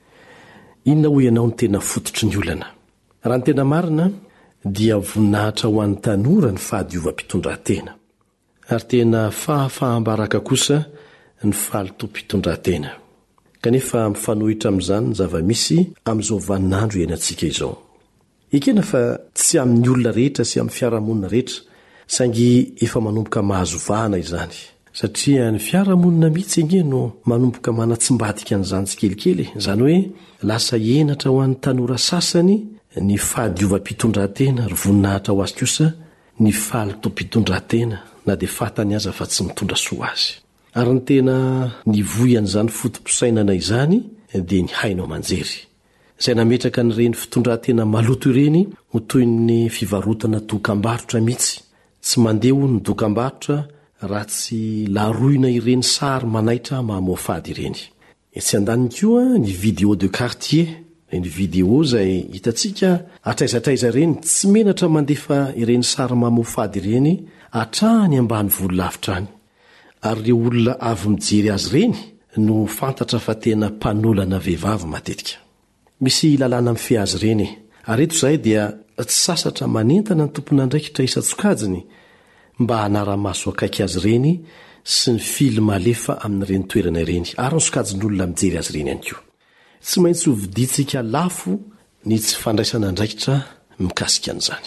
Inona ho ianao ny tena fototry ny olana? Raha ny tena marina dia voninahitra ho an'ny tanora ny fahadiova-pitondran-tena. Ary tena fahafahambaraka kosa ny fahalotom-pitondran-tena. Kanefa mifanohitra amin'izany ny zava-misy amin'izao vaninandro iainantsika izao. Ekena fa tsy amin'ny olona rehetra sy amin'ny fiarahamonina rehetra saingy efa manomboka mahazo vahana izany. Satria ny fiarahamonina mihitsy enge no manomboka manatsimbadika an'izany tsikelikely. Izany hoe lasa enatra ho an'ny tanora sasany ny fahadiova-pitondran-tena ary voninahitra ho azy kosa ny fahalotom-pitondran-tena na dia fatany aza fa tsy mitondra soa azy. Ary ny tena nivoyan'izany fotom-pisainana izany dia ny hainao manjery. Izay nametraka n'ireny fitondran-tena maloto ireny ho toy ny fivarotana dokam-barotra mihitsy. Tsy mandeha ny dokam-barotra raha tsy laroina ireny sary manaitra mahamoafady ireny. Etsy andaniny koa ny vidéo de quartier, ny vidéo izay hitantsika atraizatraiza ireny tsy menatra mandefa ireny sary mahamoafady ireny hatrany ambany vola-lavitra any. Ary ireo olona avy mijery azy ireny no fantatra fa tena mpanolana vehivavy matetika. Misy lalàna mifehy azy ireny. Ary eto izay dia tsy sasatra manentana ny tompon'andraikitra isa-tsokajiny mba hanara-maso akaiky azy ireny sy ny fily malefa amin'ireny toerana ireny ary ny sokajin'olona mijery azy ireny ihany koa. Tsy maintsy ho vidintsika lafo ny tsy fandraisana andraikitra mikasika an'izany.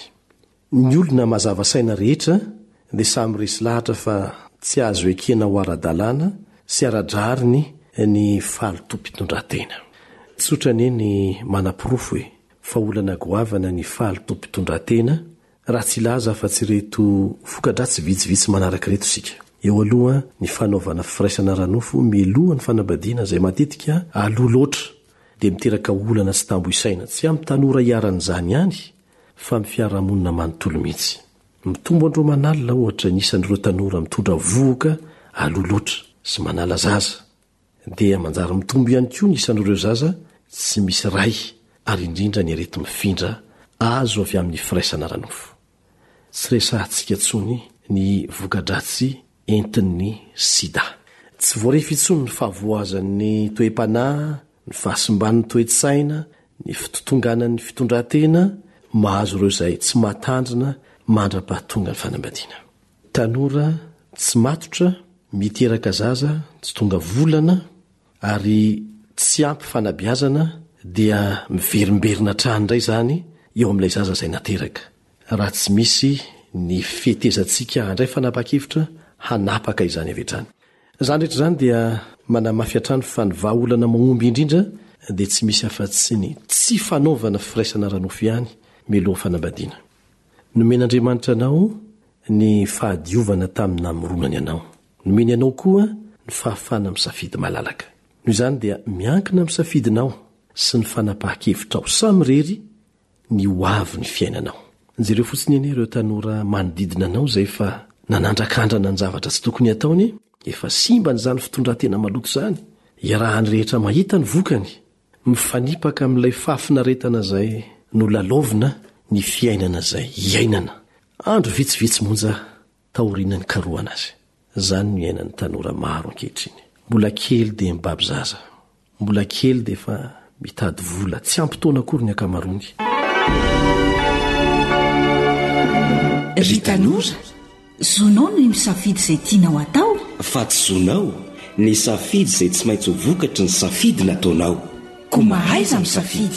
Ny olona mazava saina rehetra dia samy resy lahatra fa tsy azo ekena ho ara-dalàna sy ara-drariny ny fahalotom-pitondratena. Tsotrany ny manam-pirofo hoe fa olana goavana ny fahalotom-pitondratena raha tsy laza fa tsy reto vokadratsy vitsivitsy manaraka reto isika. Eo aloha ny fanaovana firaisana ranofo miloha ny fanambadiana izay matetika aloha loatra dia miteraka olana tsy tambo isaina tsy amin'ny tanora iaran'izany ihany fa amin'ny fiarahamonina manontolo mihitsy. Mitombo andro manalina ohatra nisan'ireo tanora mitondra vohoka aloha loatra sy manala zaza dia manjary mitombo ihany koa nisan'ireo zaza tsy misy ray ary indrindra ny arety mifindra azo avy amin'ny firaisana ranofo. Tsy resahantsika tsony ny vokadratsy entin'ny sida. Tsy voarefy intsony ny fahavoazan'ny toe-panahy, ny fahasimban'ny toe-tsaina, ny fitotonganan'ny fitondratena mahazo ireo izay tsy matandrina mandra-pahatonga ny fanambadiana. Tanora tsy matotra miteraka zaza tsy tonga volana ary tsy ampy fanabiazana dia miverimberina tranyindray zany eo amin'ilay zaza izay nateraka. Raha tsy misy ny fetezantsika handray fanapa-kevitra hanapaka izany avetrany. Zany rehetra zany dia manamafy hatrany fa ny vahaolana magnomby indrindra dia tsy misy afa-tsy ny tsy fanaovana firaisana ranofo ihany miloha fanambadiana. Nomen'Andriamanitra anao ny fahadiovana tamina mironany anao. Nomeny anao koa ny fahafana misafidy malalaka. Noho izany dia miankina misafidinao sy ny fanapahan-kevitra ao samirery ny hoavy ny fiainanao. Jereo fotsiny eny ireo tanora manodidina anao izay fa nanandrakandrana ny zavatra tsy tokony ataony, efa simba n'izany fitondratena maloto izany. Iarahany rehetra mahita ny vokany, mifanipaka amin'ilay fahafinaretana izay no lalaovina ny fiainana izay iainana. Andro vitsivitsy monja taoriana ny karohana azy. Zany ny iainan'ny tanora maro ankehitriny. Mbola kely dia mibaby zaza, mbola kely dia efa mitady vola, tsy ampy-taona akory ny akamarony. Ry tanora, zonao no misafidy izay tianao atao? Fa tsy zonao ny safidy izay tsy maintsy ho vokatry ny safidy nataonao. Ko mahaiza misafidy.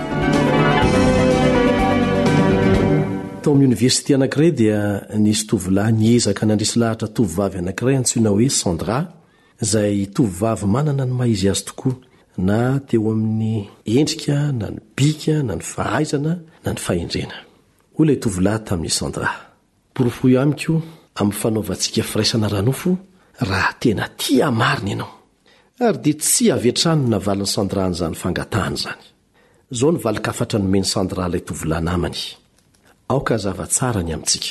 Tao amin'ny oniversité anankiray dia nisy tovolahy niezaka nandresy lahatra tovovavy anankiray antsoina hoe Sandra, izay tovovavy manana ny maizy azy tokoa, na teo amin'ny endrika, na ny bika, na ny fahaizana, na ny fahendrena. Hoy ilay tovolahy tamin'ny Sandra: "Porofoy amiko amin'ny fanaovantsika firaisana ranofo raha tena tia marina ianao." Ary dia tsy avy hatrany navaliny Sandra an'izany fangatahany izany. Izao ny valikafatra nomeny Sandra ilay tovolahy namany: "Aoka zava-tsara ny amintsika.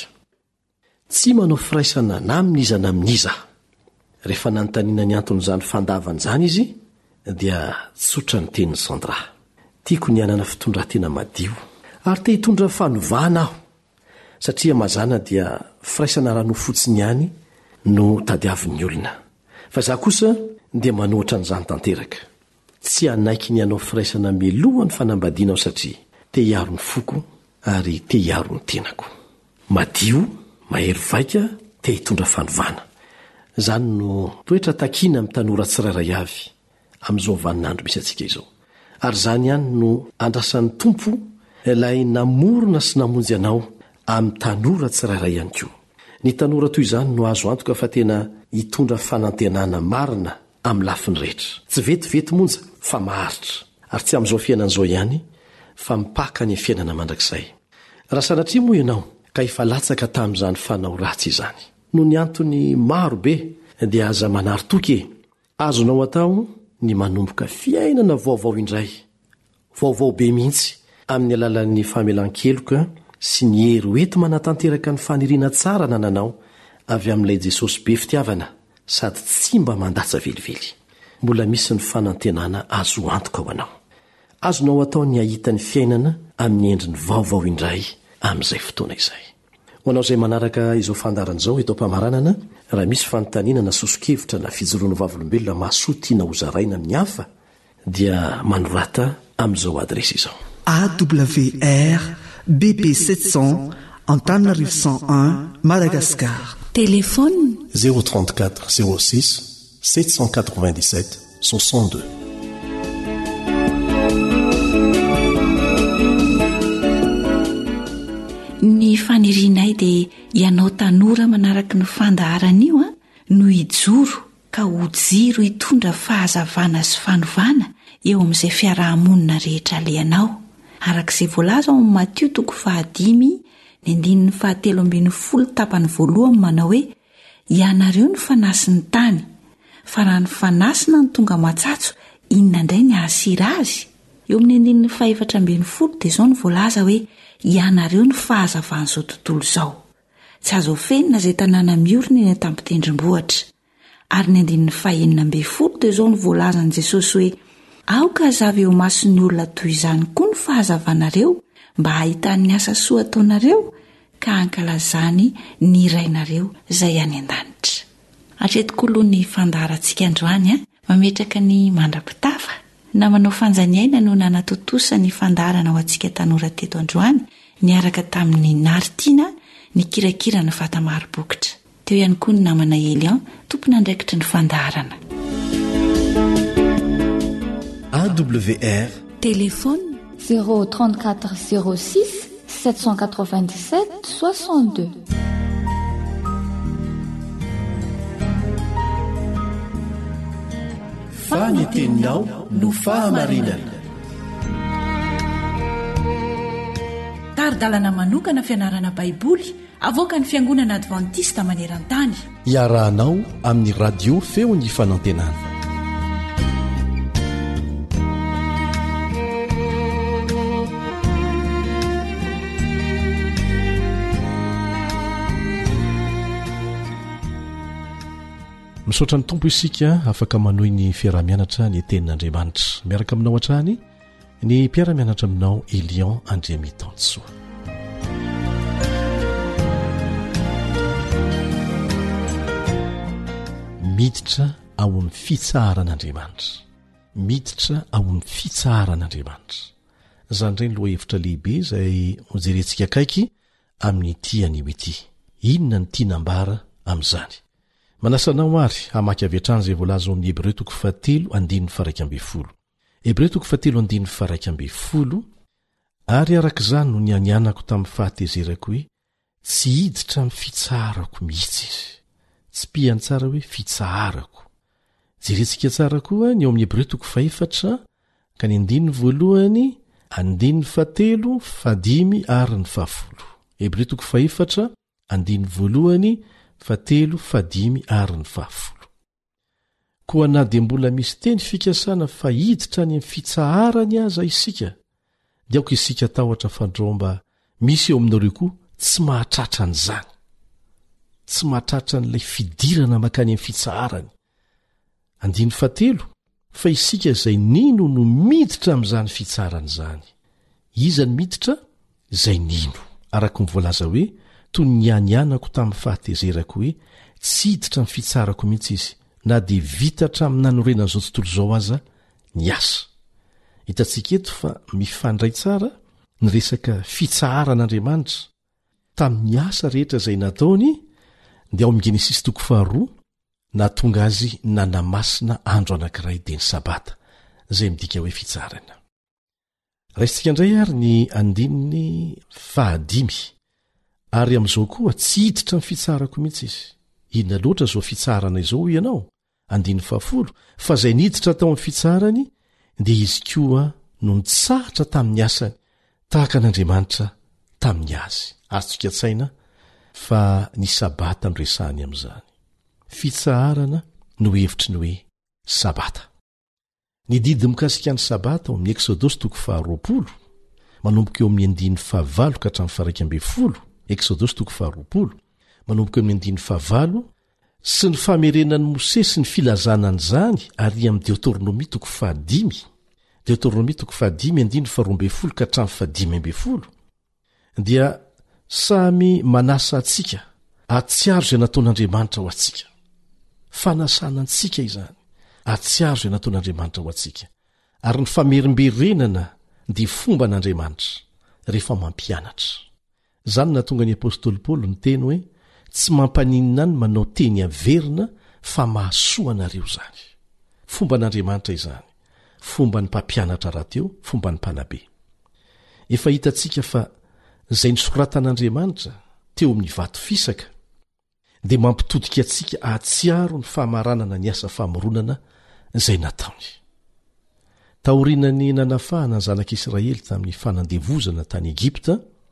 Tsy manao firaisana na aminiza na aminiza." Rehefa nanontaniana ny anton'izany fandavana izany izy dia tsotra ny tenin'ny Sandra: "Tiako ny anana fitondratena madio ary te hitondra fanovana aho, satria mazana dia firaisana ranofo fotsiny ihany no tadiavin'ny olona. Fa za kosa dia manohitra n'izany tanteraka. Tsy hanaiky ny anao firaisana milohan'ny fanambadiana aho satria te hiaro ny foko ary te hiaro ny tenako. Madio, mahery vaika, te hitondra fanovana." Zany no toetra takiana amin'ny tanora tsirairay avy amin'izao vaninandro misy antsika izao. Ary zany ihany no andrasan'ny tompo ilay namorona sy namonjy anao amin'ny tanora tsirairay ihany koa. Ny tanora toy izany no azo antoka fa tena hitondra fanantenana marina amin'ny lafiny rehetra. Tsy vetivety monja fa maharitra. Ary tsy amin'izao fiainan'izao ihany fa mipaka ny fiainana mandrakizay. Raha sanatria moa ianao ka efa latsaka tamin'izany fanao ratsy izany, no ny antony maro be dia aza manary toke. Azonao atao ny manomboka fiainana vaovao indray, vaovao be mihitsy, amin'ny alalan'ny famelan-keloka sy ny hery hoety manatanteraka ny faniriana tsara nananao avy amin'ilay Jesosy be fitiavana sady tsy mba mandatsa velively. Mbola misy ny fanantenana azo antoka ho anao. Azonao atao ny ahita ny fiainana amin'ny endriny vaovao indray amin'izay fotoana izay. Ho anao izay manaraka izao fandarana izao eto am-pamaranana, raha misy fanontaniana na sosokevitra na fijoroana vavolombelona mahasoa tiana ho zaraina amin'ny hafa dia manorata amin'izao adresy izao: A W R B P sept cents Antananarivo cent un Madagascar. Téléphone zéro trente-quatre zéro six sept cent quatre-vingt-dix-sept soixante-deux. Ny fanirianay dia ianao tanora manaraka ny fandaharan'io a no hijoro ka ho jiro hitondra fahazavana sy fanovana eo amin'izay fiarahamonina rehetra lehanao. Arak'izay voalaza ao amin'ny Matio toko fahadimy ny andininy fahatelo ambin'ny folo tapany voalohany manao hoe ianareo ny fanasin'ny tany fa raha ny fanasina ny tonga matsatso inona indray ny ahasira azy. Eo amin'ny andininy fahaefatra ambin'ny folo dia izao ny voalaza hoe ianareo ny fahazavan'izao tontolo izao. Tsy azo ofenina izay tanàna miorina eny an-tampon-tendrombohitra. Ary ny andininy fahaenina ambin'ny folo dia izao ny voalazan'i Jesosy hoe aoka zavy eo mason'ny olona toy izany koa ny fahazavanareo mba hahitan'ny asa soa ataonareo ka hankalazany ny irainareo izay any an-danitra. Hatretiko aloha ny fandaharantsika androany a mametraka ny mandra-pitafa na manao fanjaniaina no nanatotosa ny fandaharana ho antsika tanora teto androany niaraka tamin'ny Naritiana ny kirakira ny vata maro-bokotra. Teo ihany koa ny namana Elion tompona andraikitry ny fandaharana. A W R Téléphone zéro trente-quatre zéro six sept cent quatre-vingt-dix-sept soixante-deux. Faneteninao no fahamarinana. Taridalana manokana fianarana baiboly avoaka ny fiangonana Adventista maneran-tany. Iarahanao amin'ny radio feo ny fanantenana. Misaotra ny tompo isika afaka manohy ny fiarah-mianatra ny tenin'Andriamanitra. Miaraka aminao hatrany ny mpiara-mianatra aminao Elion Andriamitansoa. Miditra ao amin'ny fitsaharan'Andriamanitra. Miditra ao amin'ny fitsaharan'Andriamanitra. Izany indray ny lohahevitra lehibe izay hojerentsika akaiky amin'ny ity anio ity. Inona ny tianambara amin'izany? Manasanao ary hamaky avy hatrany izay voalaza ao amin'ny Hebreo toko fahatelo andininy faraika ambin'ny folo. Hebreo toko fahatelo andininy faraika ambin'ny folo. Ary arak'izany no nianianako tamin'ny fahatezerako hoe tsy hiditra amin'ny fitsaharako mihitsy izy. Tsy piany tsara hoe fitsaharako. Jerentsika tsara koa ny ao amin'ny Hebreo toko faefatra ka ny andininy voalohany andininy fahatelo fadimy ary ny fahafolo. Hebreo toko faefatra andininy voalohany fatelo fadimy ary ny fahafolo. Koa na dia mbola misy teny fikasana fa hiditra ny amin'ny fitsaharany aza isika, dia aoka isika tahotra fandraomba misy eo aminareo koa tsy mahatratra an'izany. Tsy mahatratra n'ilay fidirana makany amin'ny fitsaharany. Andiny fatelo, fa isika izay nino no miditra amin'izany fitsaharany izany. Iza ny miditra? Izay nino. Araka ny voalaza hoe toy ny anianako tamin'ny fahatezerako hoe tsy hiditra amin'ny fitsarako mihitsy izy na dia vitatra amin'ny nanorenana izao tontolo izao aza ny asa. Hitantsika eto fa mifandray tsara ny resaka fitsaharan'Andriamanitra tamin'ny asa rehetra izay nataony dia ao amin'ny Genesis toko faharoa na tonga azy nanamasina andro anankiray dia ny sabata izay midika hoe fitsaharana. Raisitsika indray ary ny andininy fahadimy. Ary amin'izao koa tsy hiditra amin'ny fitsaharako mihitsy izy. Inona loatra izao fitsaharana izao ianao? Andiny fahafolo. Fa izay niditra tao amin'ny fitsaharany dia izy koa no nitsahatra tamin'ny asany tahaka an'Andriamanitra tamin'ny azy. Azontsika tsaina fa ny sabata no resahany amin'izany. Fitsaharana no hevitry ny hoe sabata. Ny didy mikasika ny sabata ao amin'ny Eksodosy toko faharoapolo manomboka eo amin'ny andiny fahavalo ka hatramin'ny faraika ambin'ny folo. Eksodosy toko faharoapolo manomboka eo amin'ny andiny fahavalo sy ny famerenan'ny Mose sy ny filazanany izany ary amin'ny Deutéronomie toko fahadimy. Deutéronomie toko fahadimy andiny faharoa ambin'ny folo ka hatramin'ny fahadimy ambin'ny folo. Dia samy manasa antsika atsiaro izay nataon'Andriamanitra ho antsika. Fanasana antsika izany. Atsiaro izay nataon'Andriamanitra ho antsika. Ary ny famerimberenana dia fomba an'Andriamanitra rehefa mampianatra. Zany natonga ny apôstôly Paoly ny teny hoe tsy mampaninina ny manao teny averina fa mahasoa anareo zany. Fomba n'Andriamanitra izany, fomba ny mpampianatra rahateo, fomba ny mpanabe. Efa hitantsika fa izay nisoratan'Andriamanitra teo amin'ny vato fisaka dia mampitodika antsika ahatsiaro ny fahamaranana ny asa famoronana izay nataony. Taorianany nanafahana ny zanak'Israely tamin'ny fanandevozana tany Egipta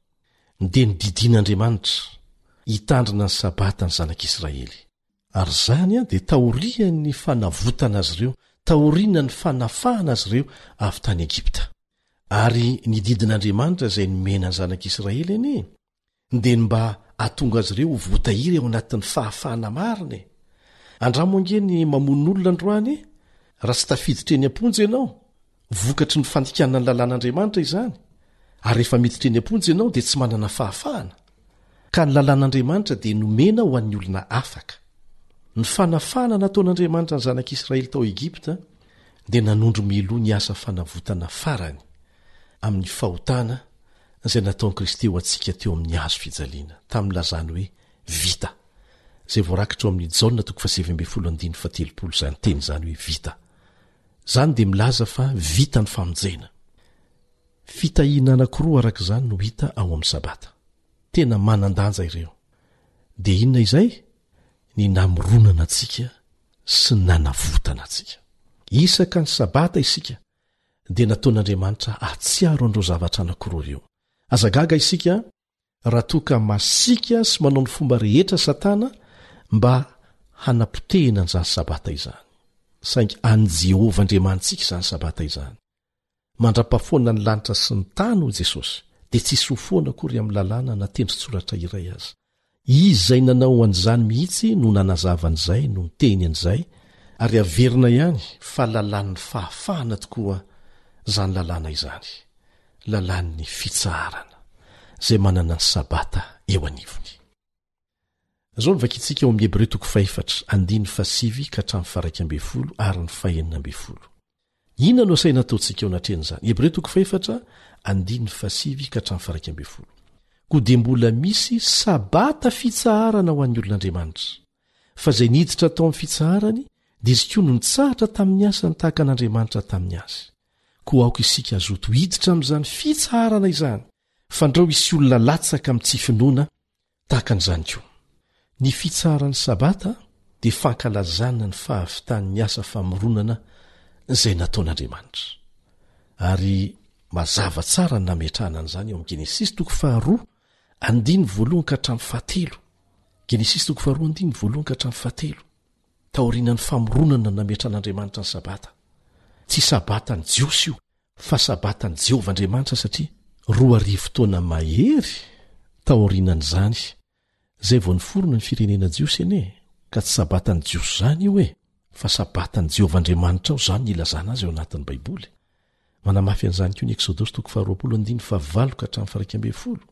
dia nididian'Andriamanitra hitandrina ny sabata ny zanak'Israely. Ary zany a dia taoriany ny fanavotana azy ireo, taoriana ny fanafahana azy ireo avy tany Egipta. Ary nididin'Andriamanitra izay nomena ny zanak'Israely eny dia mba atonga azy ireo ho voatahiry ao anatin'ny fahafahana marina. Andramoangeny mamon'olona androany raha tsy tafiditra eny am-ponjy ianao, vokatry ny fandikanana ny lalàn'Andriamanitra izany. Ary rehefa miditra eny am-ponjy ianao dia tsy manana fahafahana. Ka ny lalàn'Andriamanitra dia nomena ho an'ny olona afaka. Ny fanafahana nataon'Andriamanitra ny zanak'Israely tao Egipta dia nanondro miloa ny asa fanavotana farany amin'ny fahotana izay nataon'i Kristy ho antsika teo amin'ny hazo fijaliana tamin'ny lazany hoe vita. Izay voarakitra ao amin'ny Jaona toko fahatelo zany teny izany hoe vita. Zany dia milaza fa vita ny famonjena. Fitahiana anankiroa araka izany no hita ao amin'ny sabata. Tena manan-danja ireo. Dia inona izay? Ny namoronana antsika sy ny nanavotana antsika. Isaka ny sabata isika dia nataon'Andriamanitra ahatsiaro an'ireo zavatra anankiroa ireo. Azagaga isika raha toa ka masika sy manao ny fomba rehetra Satana mba hanapotehina an'izany sabata izany. Saingy any Jehovah Andriamantsika izany sabata izany. Mandrapafoana ny lanitra sy ny tany ho Jesosy dia tsisy ho foana akory amin'ny lalàna na tendrin-tsoratra iray azy. Izy izay nanao an'izany mihitsy no nanazava an'izay no niteny an'izay, ary averina ihany fa lalàn'ny fahafahana tokoa izany lalàna izany, lalàn'ny fitsaharana izay manana ny sabata eo anivony. Zao nivakitsika ao amin'ny Hebreo toko faefatra andiny fasivy ka hatramin'ny faraika amby folo ary ny fahenina amby folo. Inona no asaina ataontsika eo anatrehan'izany? Hebreo toko faefatra andiny fasivy ka hatramin'ny faraika amby folo. Koa dia mbola misy sabata fitsaharana ho an'ny olon'Andriamanitra. Fa izay niditra tao amin'ny fitsaharany dia izy koa no nitsahatra tamin'ny asany tahaka an'Andriamanitra tamin'ny azy. Koa aoka isika azoto hiditra amin'izany fitsaharana izany, fa ndrao isy olona latsaka amin'ny tsy finoana tahaka an'izany koa. Ny fitsaharan'ny sabata dia fankalazana ny fahavitan'ny asa famoronana izay nataon'Andriamanitra. Ary mazava tsara ny nametrahana an'izany eo amin'ny Genesisy toko faharoa andiny voalohany ka hatramin'ny fahatelo. Genesisy toko faharoa andiny voalohany ka hatramin'ny fahatelo. Taorian'ny famoronana nametran'Andriamanitra ny sabata. Tsy sabata ny jiosy io, fa sabata ny Jehovah Andriamanitra satria roa arivo taona mahery taorianan'izany izay vao niforona ny firenena jiosy ene, ka tsy sabata ny jiosy zany io e, fa sabata ny Jehovah Andriamanitra ao zany nilazana azy eo anatin'ny Baiboly. Manamafy an'izany koa ny Eksodosy toko faharoapolo andiny fahavalo ka hatramin'ny faraika amby folo.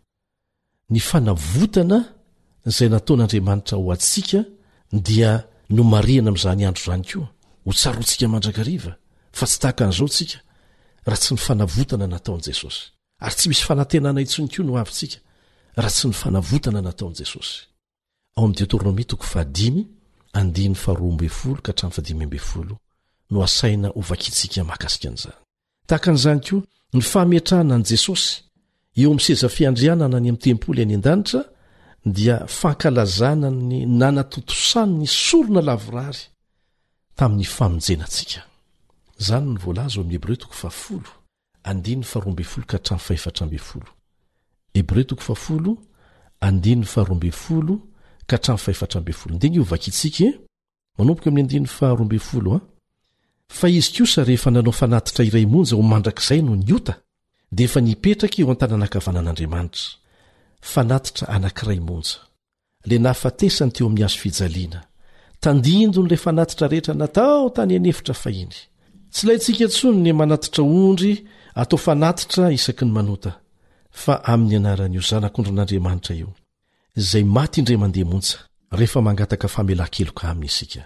Ny fanavotana izay nataon'Andriamanitra ho antsika dia no marihana amin'izany andro zany koa, ho tsaroantsika mandrakariva, fa tsy tahaka an'izao tsika raha tsy ny fanavotana nataon'i Jesosy. Ary tsy misy fanantenana intsony koa no avintsika raha tsy ny fanavotana nataon'i Jesosy. Ao amin'ny Deutéronomie toko fahadimy andiny faharoa amby folo ka hatramin'ny fahadimy amby folo no asaina ho vakitsika mahakasika an'izany. Tahaka an'izany koa ny fametrahana an'i Jesosy eo amin'ny seza fiandrianana any amin'ny tempoly any an-danitra dia fankalazana ny nanatotosany ny sorona lavorary tamin'ny famonjenantsika. Zany ny voalaza ao amin'ny Hebreo toko fahafolo andiny faharoa amby folo ka hatramin'ny fahaefatra amby folo. Hebreo toko fahafolo andiny faharoa amby folo ka hatramin'ny fahaefatra amby folo. Dia io vakitsika e manomboka amin'ny andiny faharoa amby folo a. Fa izy kosa rehefa nanao fanatitra iray monja ho mandrakizay no niota, dia efa nipetraka eo an-tananankavanan'Andriamanitra. Fanatitra anankiray monja, le nahafatesany teo amin'ny hazo fijaliana, tandindony le fanatitra rehetra natao tany anefitra fahiny. Tsy laintsika intsony ny manatitra ondry atao fanatitra isaky ny manota, fa amin'ny anaran'io zanak'ondrin'Andriamanitra io, izay maty indray mandeha monja, rehefa mangataka famelan-keloka aminy isika,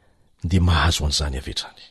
dia mahazo an'izany avetrany.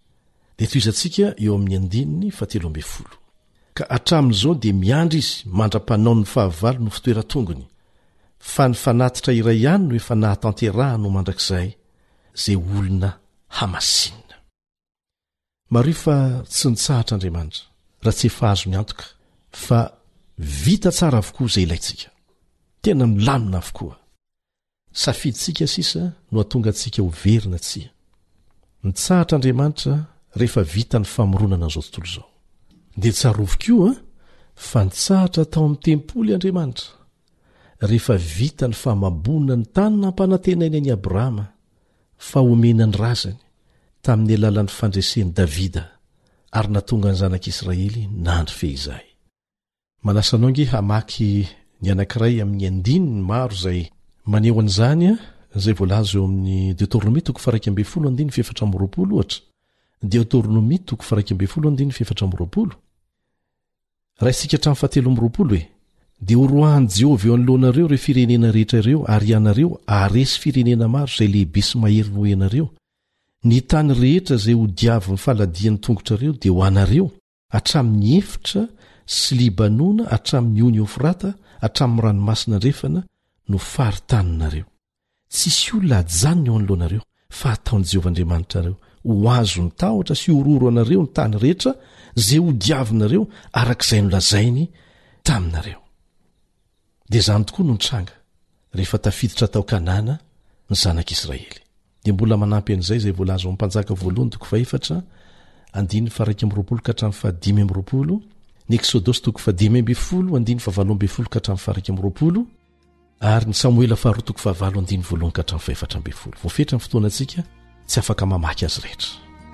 Dia toizantsika eo amin'ny andininy fahatelo amby folo. Ka hatramin'izao dia miandry izy mandra-panao ny fahavalo no fitoeran-tongony, fa ny fanatitra iray ihany no efa nahatanterahano mandrakizay zay olona hamasinina. Mario fa tsy nitsahatra Andriamanitra raha tsy efa azo miantoka fa vita tsara avokoa zay ilayntsika, tena milamina avokoa. Safiditsika sisa no atonga antsika ho verina tsia. Nitsahatra Andriamanitra rehefa vita ny famoronana zao tontolo zao. Dia tsarovikoa fa nitsahatra tao amin'ny tempoly Andriamanitra rehefa vita ny famabonana ny tany nampanantenainy any Abrahama fa omena ny razany tamin'ny alalan'ny fandreseny Davida ary natonga ny zanak'Israely nandry fehizay. Manasanao nge hamaky ny anankiray amin'ny andininy maro zay maneho an'izany zay voalaza eo amin'ny Deutéronomie toko faha ambin'ny folo andiny fefatra amby roapolo ohatra. Deutéronomie toko faha ambin'ny folo andiny fefatra amby roapolo. Raha isika hatramin'ny fahatelo amby roapolo hoe dia horoahan Jehovah eo anoloanareo ireo firenena rehetra ireo ary ianareo aresy firenena maro izay lehibe sy mahery noho ianareo. Ny tany rehetra izay ho diavo ny faladian'ny tongotrareo dia ho anareo hatramin'ny efitra sy Libanona hatramin'ny ony Eufrata hatramin'ny ranomasina andrefana no faritaninareo. Tsisy olona hajanona eo anoloanareo fa ataon'i Jehovah Andriamanitrareo ho azo ny tahotra sy hororo anareo ny tany rehetra zay ho diavinareo arak'izay nolazainy taminareo. Dia zany tokoa no nitranga rehefa tafiditra tao Kanana ny zanak'Israely. Dia mbola manampy an'izay zay voalaza amin'ny mpanjaka voalohany toko faefatra andiny faraika amby roapolo ka hatramin'ny fahadimy amby roapolo, ny Eksodosy toko fahadimy amby folo andiny fahavalo amby folo ka hatramin'ny faraika amby roapolo, ary ny Samoela faharoa toko fahavalo andiny voalohany ka hatramin'ny faefatra amby folo. Voafetra ny fotoana antsika tsy afaka mamaky azy rehetra.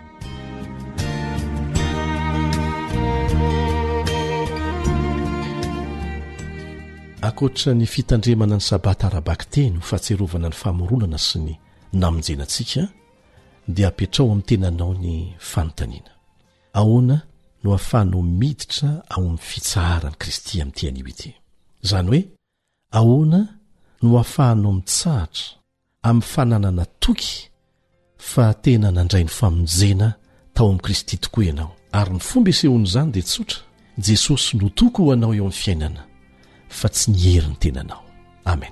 Akoatra ny fitandremana ny sabata arabaky teny ho fahatserovana ny famoronana sy ny namonjenantsika dia apetrao amin'ny tenanao ny fanontaniana. Ahoana no ahafahanao miditra ao amin'ny fitsaharany Kristy amin'ity anio ity? Zany hoe ahoana no ahafahanao mitsahatra amin'ny fananana toky fa tena nandray ny famonjena tao amin'i Kristy tokoa ianao? Ary ny fomba isehon'izany dia tsotra. Jesosy no toko ho anao eo amin'ny fiainana fa tsy ny herin'ny tenanao. Amen.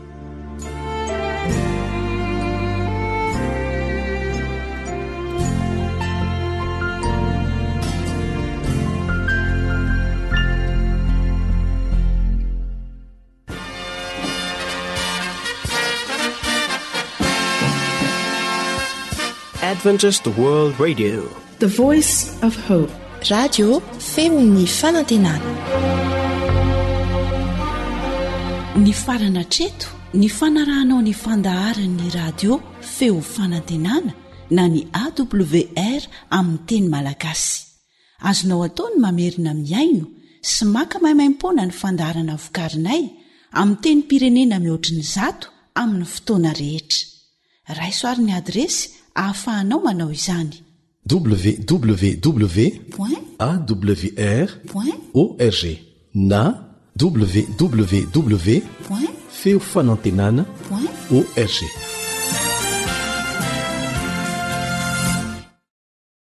Adventist World Radio, the voice of hope. Radio femon'ny fanantenana. Ny farana treto ny fanarahanao ny fandaharan'ny radio feo fanantenana na ny A W R amin'ny teny malagasy. Azonao ataony mamerina miaino sy maka maimaimpoana ny fandaharana vokarinay amin'ny teny pirenena mihoatriny zato amin'ny fotoana rehetra. Raisoaryn'ny adresy ahafahanao manao izany: w w w point a w r point org na w w w point feo fanantenana point org.